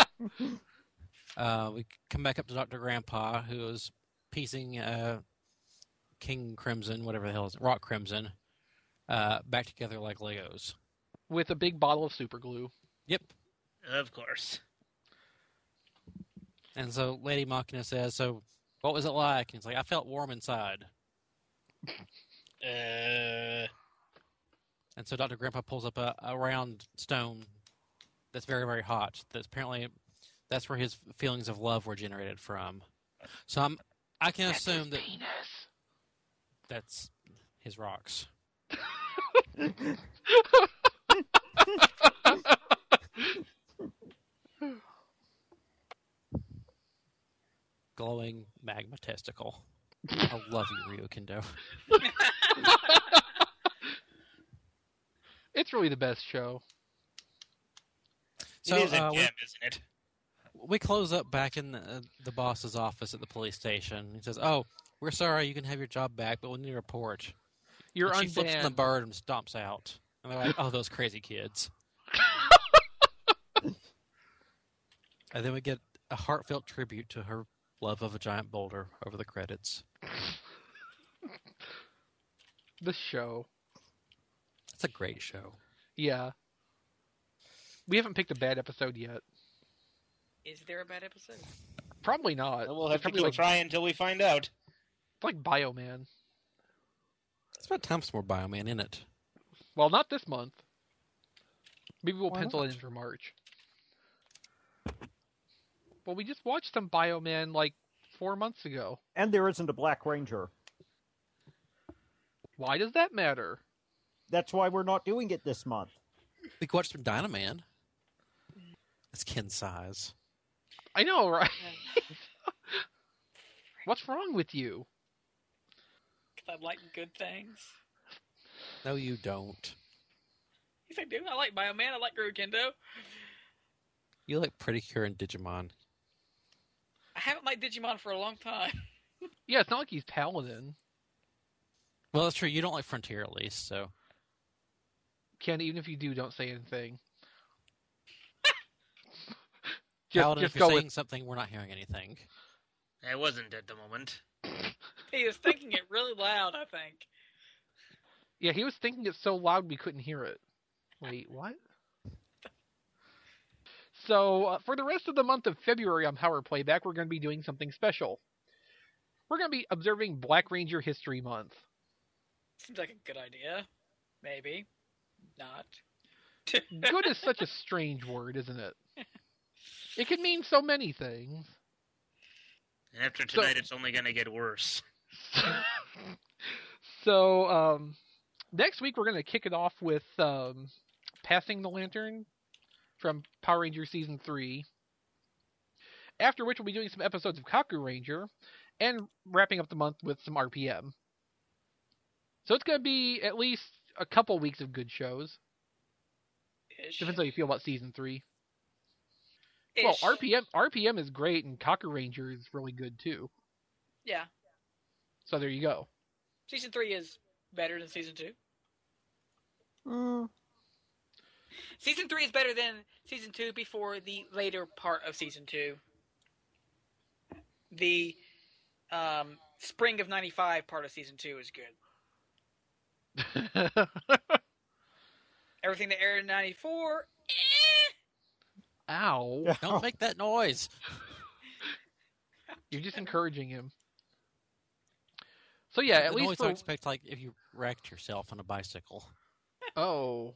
we come back up to Dr. Grandpa, who is piecing King Crimson, whatever the hell is it, Rock Crimson, back together like Legos. With a big bottle of super glue. Yep. Of course. And so Lady Machina says, "So what was it like?" And he's like, "I felt warm inside." And so Dr. Grandpa pulls up a round stone that's very, very hot. That's where his feelings of love were generated from. So I can assume that penis. That's his rocks. Glowing magma testicle. I love you, Ryu Kendo. It's really the best show. So, it is a gem, isn't it? We close up back in the boss's office at the police station. He says, "Oh, we're sorry, you can have your job back, but we'll need a report." You're and she flips unbanned. the bird and stomps out. And they're like, oh, those crazy kids. And then we get a heartfelt tribute to her love of a giant boulder over the credits. The show. It's a great show. Yeah. We haven't picked a bad episode yet. Is there a bad episode? Probably not. We'll have It's to probably keep trying until we find out. It's like Bioman. It's about time for more Bioman in it. Well, not this month. Maybe we'll Why pencil not? it in for March. Well, we just watched some Bioman like 4 months ago. And there isn't a Black Ranger. Why does that matter? That's why we're not doing it this month. We could watch some Dynaman. It's Ken size. I know, right? What's wrong with you? Because I like good things. No, you don't. Yes, I do. I like Bioman. I like Rokendo. You like Pretty Cure and Digimon. I haven't liked Digimon for a long time. Yeah, it's not like he's Paladin. Well, that's true. You don't like Frontier, at least, so... Ken, even if you do, don't say anything. Paladin, just if you're go saying with... something, we're not hearing anything. I wasn't at the moment. He was thinking it really loud, I think. Yeah, he was thinking it so loud we couldn't hear it. Wait, what? So, for the rest of the month of February on Power Playback, we're going to be doing something special. We're going to be observing Black Ranger History Month. Seems like a good idea. Maybe. Not. Good is such a strange word, isn't it? It can mean so many things. And after tonight, it's only going to get worse. So, next week we're going to kick it off with Passing the Lantern from Power Ranger Season 3. After which we'll be doing some episodes of Kaku Ranger, and wrapping up the month with some RPM. So it's going to be at least a couple weeks of good shows. Ish. Depends how you feel about Season 3. Ish. Well, RPM is great, and Kaku Ranger is really good too. Yeah. So there you go. Season 3 is better than Season 2. Season 3 is better than Season 2 before the later part of Season 2. The spring of 95 part of Season 2 is good. Everything that aired in 94, Ow. Don't make that noise. You're just encouraging him. So yeah, at the least noise I expect, like, if you wrecked yourself on a bicycle. Oh.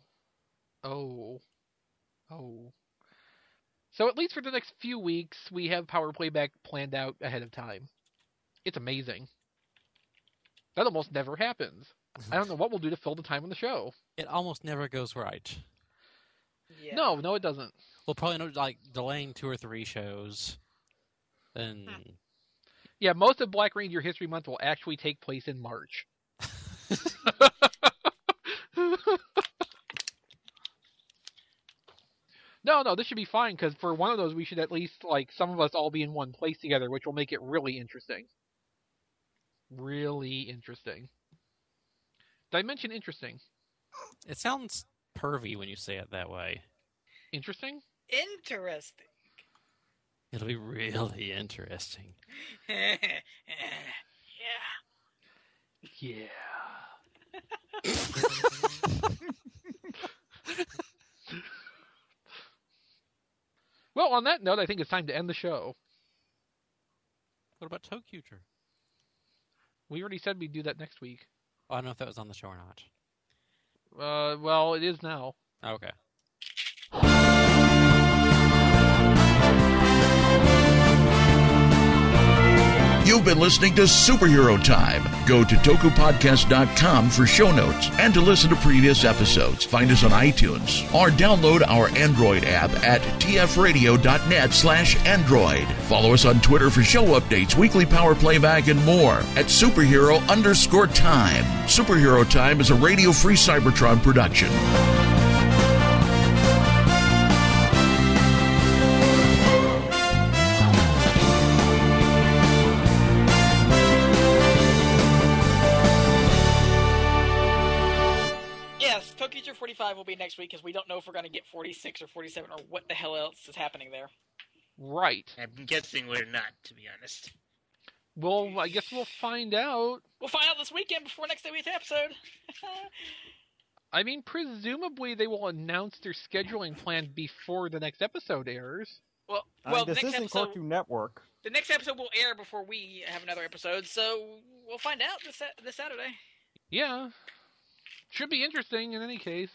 So at least for the next few weeks, we have Power Playback planned out ahead of time. It's amazing. That almost never happens. I don't know what we'll do to fill the time on the show. It almost never goes right. Yeah. No, it doesn't. We'll probably end up, like, delaying 2 or 3 shows. Then... Yeah, most of Black Ranger History Month will actually take place in March. No, this should be fine, because for one of those, we should at least, like, some of us all be in one place together, which will make it really interesting. Really interesting. Did I mention interesting? It sounds pervy when you say it that way. Interesting? Interesting. It'll be really interesting. Yeah. Yeah. Well, on that note, I think it's time to end the show. What about ToeCuter? We already said we'd do that next week. Oh, I don't know if that was on the show or not. Well, it is now. Okay. You've been listening to Superhero Time. Go to tokupodcast.com for show notes and to listen to previous episodes. Find us on iTunes or download our Android app at tfradio.net/Android. Follow us on Twitter for show updates, weekly power playback, and more at superhero_time. Superhero Time is a Radio Free Cybertron production. Yes, ToeCuter 45 45 will be next week because we don't know if we're going to get 46 or 47 or what the hell else is happening there. Right. I'm guessing we're not, to be honest. Well, I guess we'll find out. We'll find out this weekend before next week's episode. I mean, presumably they will announce their scheduling plan before the next episode airs. Well, this next isn't episode, Cartoon Network. The next episode will air before we have another episode, so we'll find out this Saturday. Yeah. Should be interesting in any case.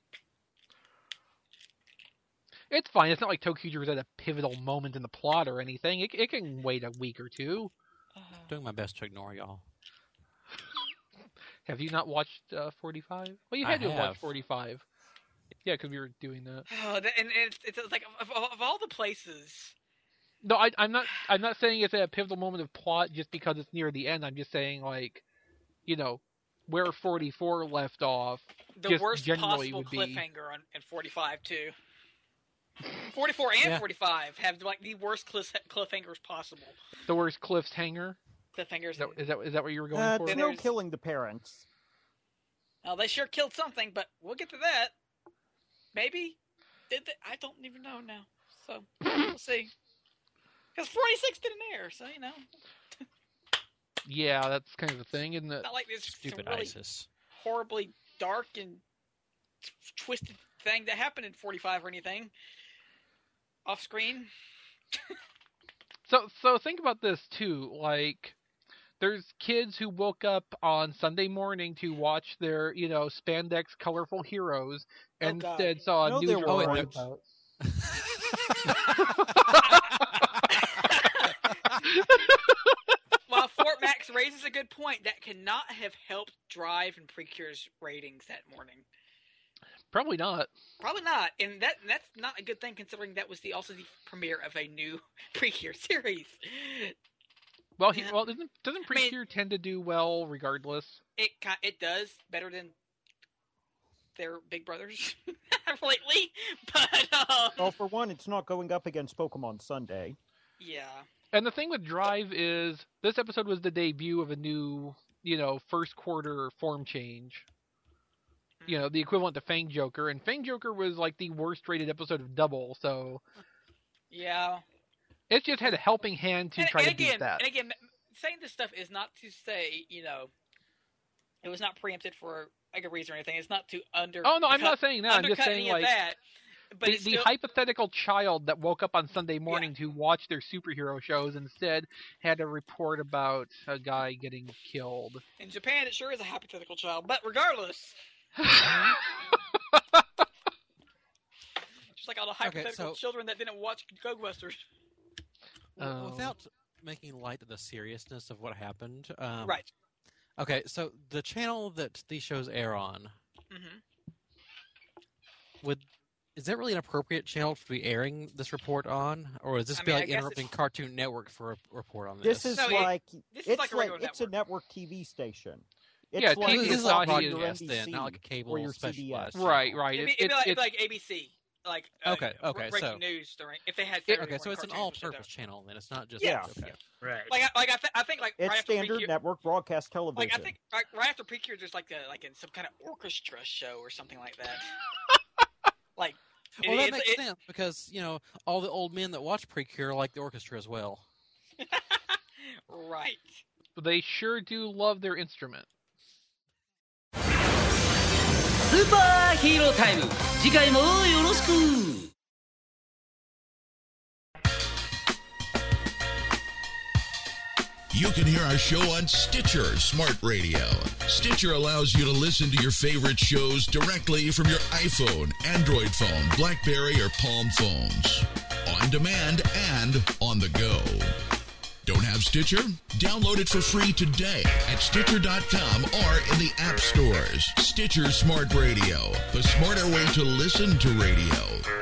It's fine. It's not like ToQger is at a pivotal moment in the plot or anything. It can wait a week or two. Doing my best to ignore y'all. Have you not watched 45? Well, you had to have watched 45. Yeah, because we were doing that. Oh, and it's like of all the places. No, I'm not saying it's at a pivotal moment of plot just because it's near the end. I'm just saying, like, you know, where 44 left off. The just worst generally possible would be cliffhanger in 45 too. 44 and 45 have like the worst cliffhangers possible. The worst cliffhanger. Cliffhangers. Is that what you were going for? No killing the parents. Well, they sure killed something, but we'll get to that. Maybe? Did they? I don't even know now. So, we'll see. Because 46 didn't air, so, you know. Yeah, that's kind of a thing, isn't it? Not like this Stupid really ISIS. horribly dark and twisted thing that happened in 45 or anything. Off screen. So think about this, too. Like, there's kids who woke up on Sunday morning to watch their, you know, spandex colorful heroes and instead saw a news report about... While Fort Max raises a good point, that cannot have helped Drive and Precure's ratings that morning. Probably not. Probably not, and that's not a good thing considering that was also the premiere of a new Precure series. Well, doesn't Precure tend to do well regardless? It does better than their big brothers lately, but well, for one, it's not going up against Pokemon Sunday. Yeah. And the thing with Drive is this episode was the debut of a new, you know, first quarter form change. You know, the equivalent to Fang Joker, and Fang Joker was like the worst rated episode of Double, so yeah. It just had a helping hand to try to beat that. And again, saying this stuff is not to say, you know, it was not preempted for a good reason or anything. It's not to Oh no, I'm not saying that. I'm just saying like that. But the hypothetical child that woke up on Sunday morning to watch their superhero shows instead had a report about a guy getting killed. In Japan, it sure is a hypothetical child, but regardless. Just like all the hypothetical children that didn't watch Ghostbusters. Without making light of the seriousness of what happened. Right. Okay, so the channel that these shows air on, is that really an appropriate channel to be airing this report on? Or is this like interrupting Cartoon Network for a report on this? This is it's a network TV station. It's like this is like like your broadcast NBC then, not like a cable or your special. CBS. Right. It'd be like ABC. Like okay, breaking so news during if they had so it's an all-purpose channel then. It's not just right. I think it's right standard after network broadcast television. Like I think right after Precure, there's like in some kind of orchestra show or something like that. Like, well, that makes sense because you know all the old men that watch Precure like the orchestra as well. Right. But they sure do love their instrument. スーパーヒーロータイム次回もよろしく You can hear our show on Stitcher Smart Radio. Stitcher allows you to listen to your favorite shows directly from your iPhone, Android phone, BlackBerry, or Palm phones. On demand and on the go. Don't have Stitcher? Download it for free today at Stitcher.com or in the app stores. Stitcher Smart Radio, the smarter way to listen to radio.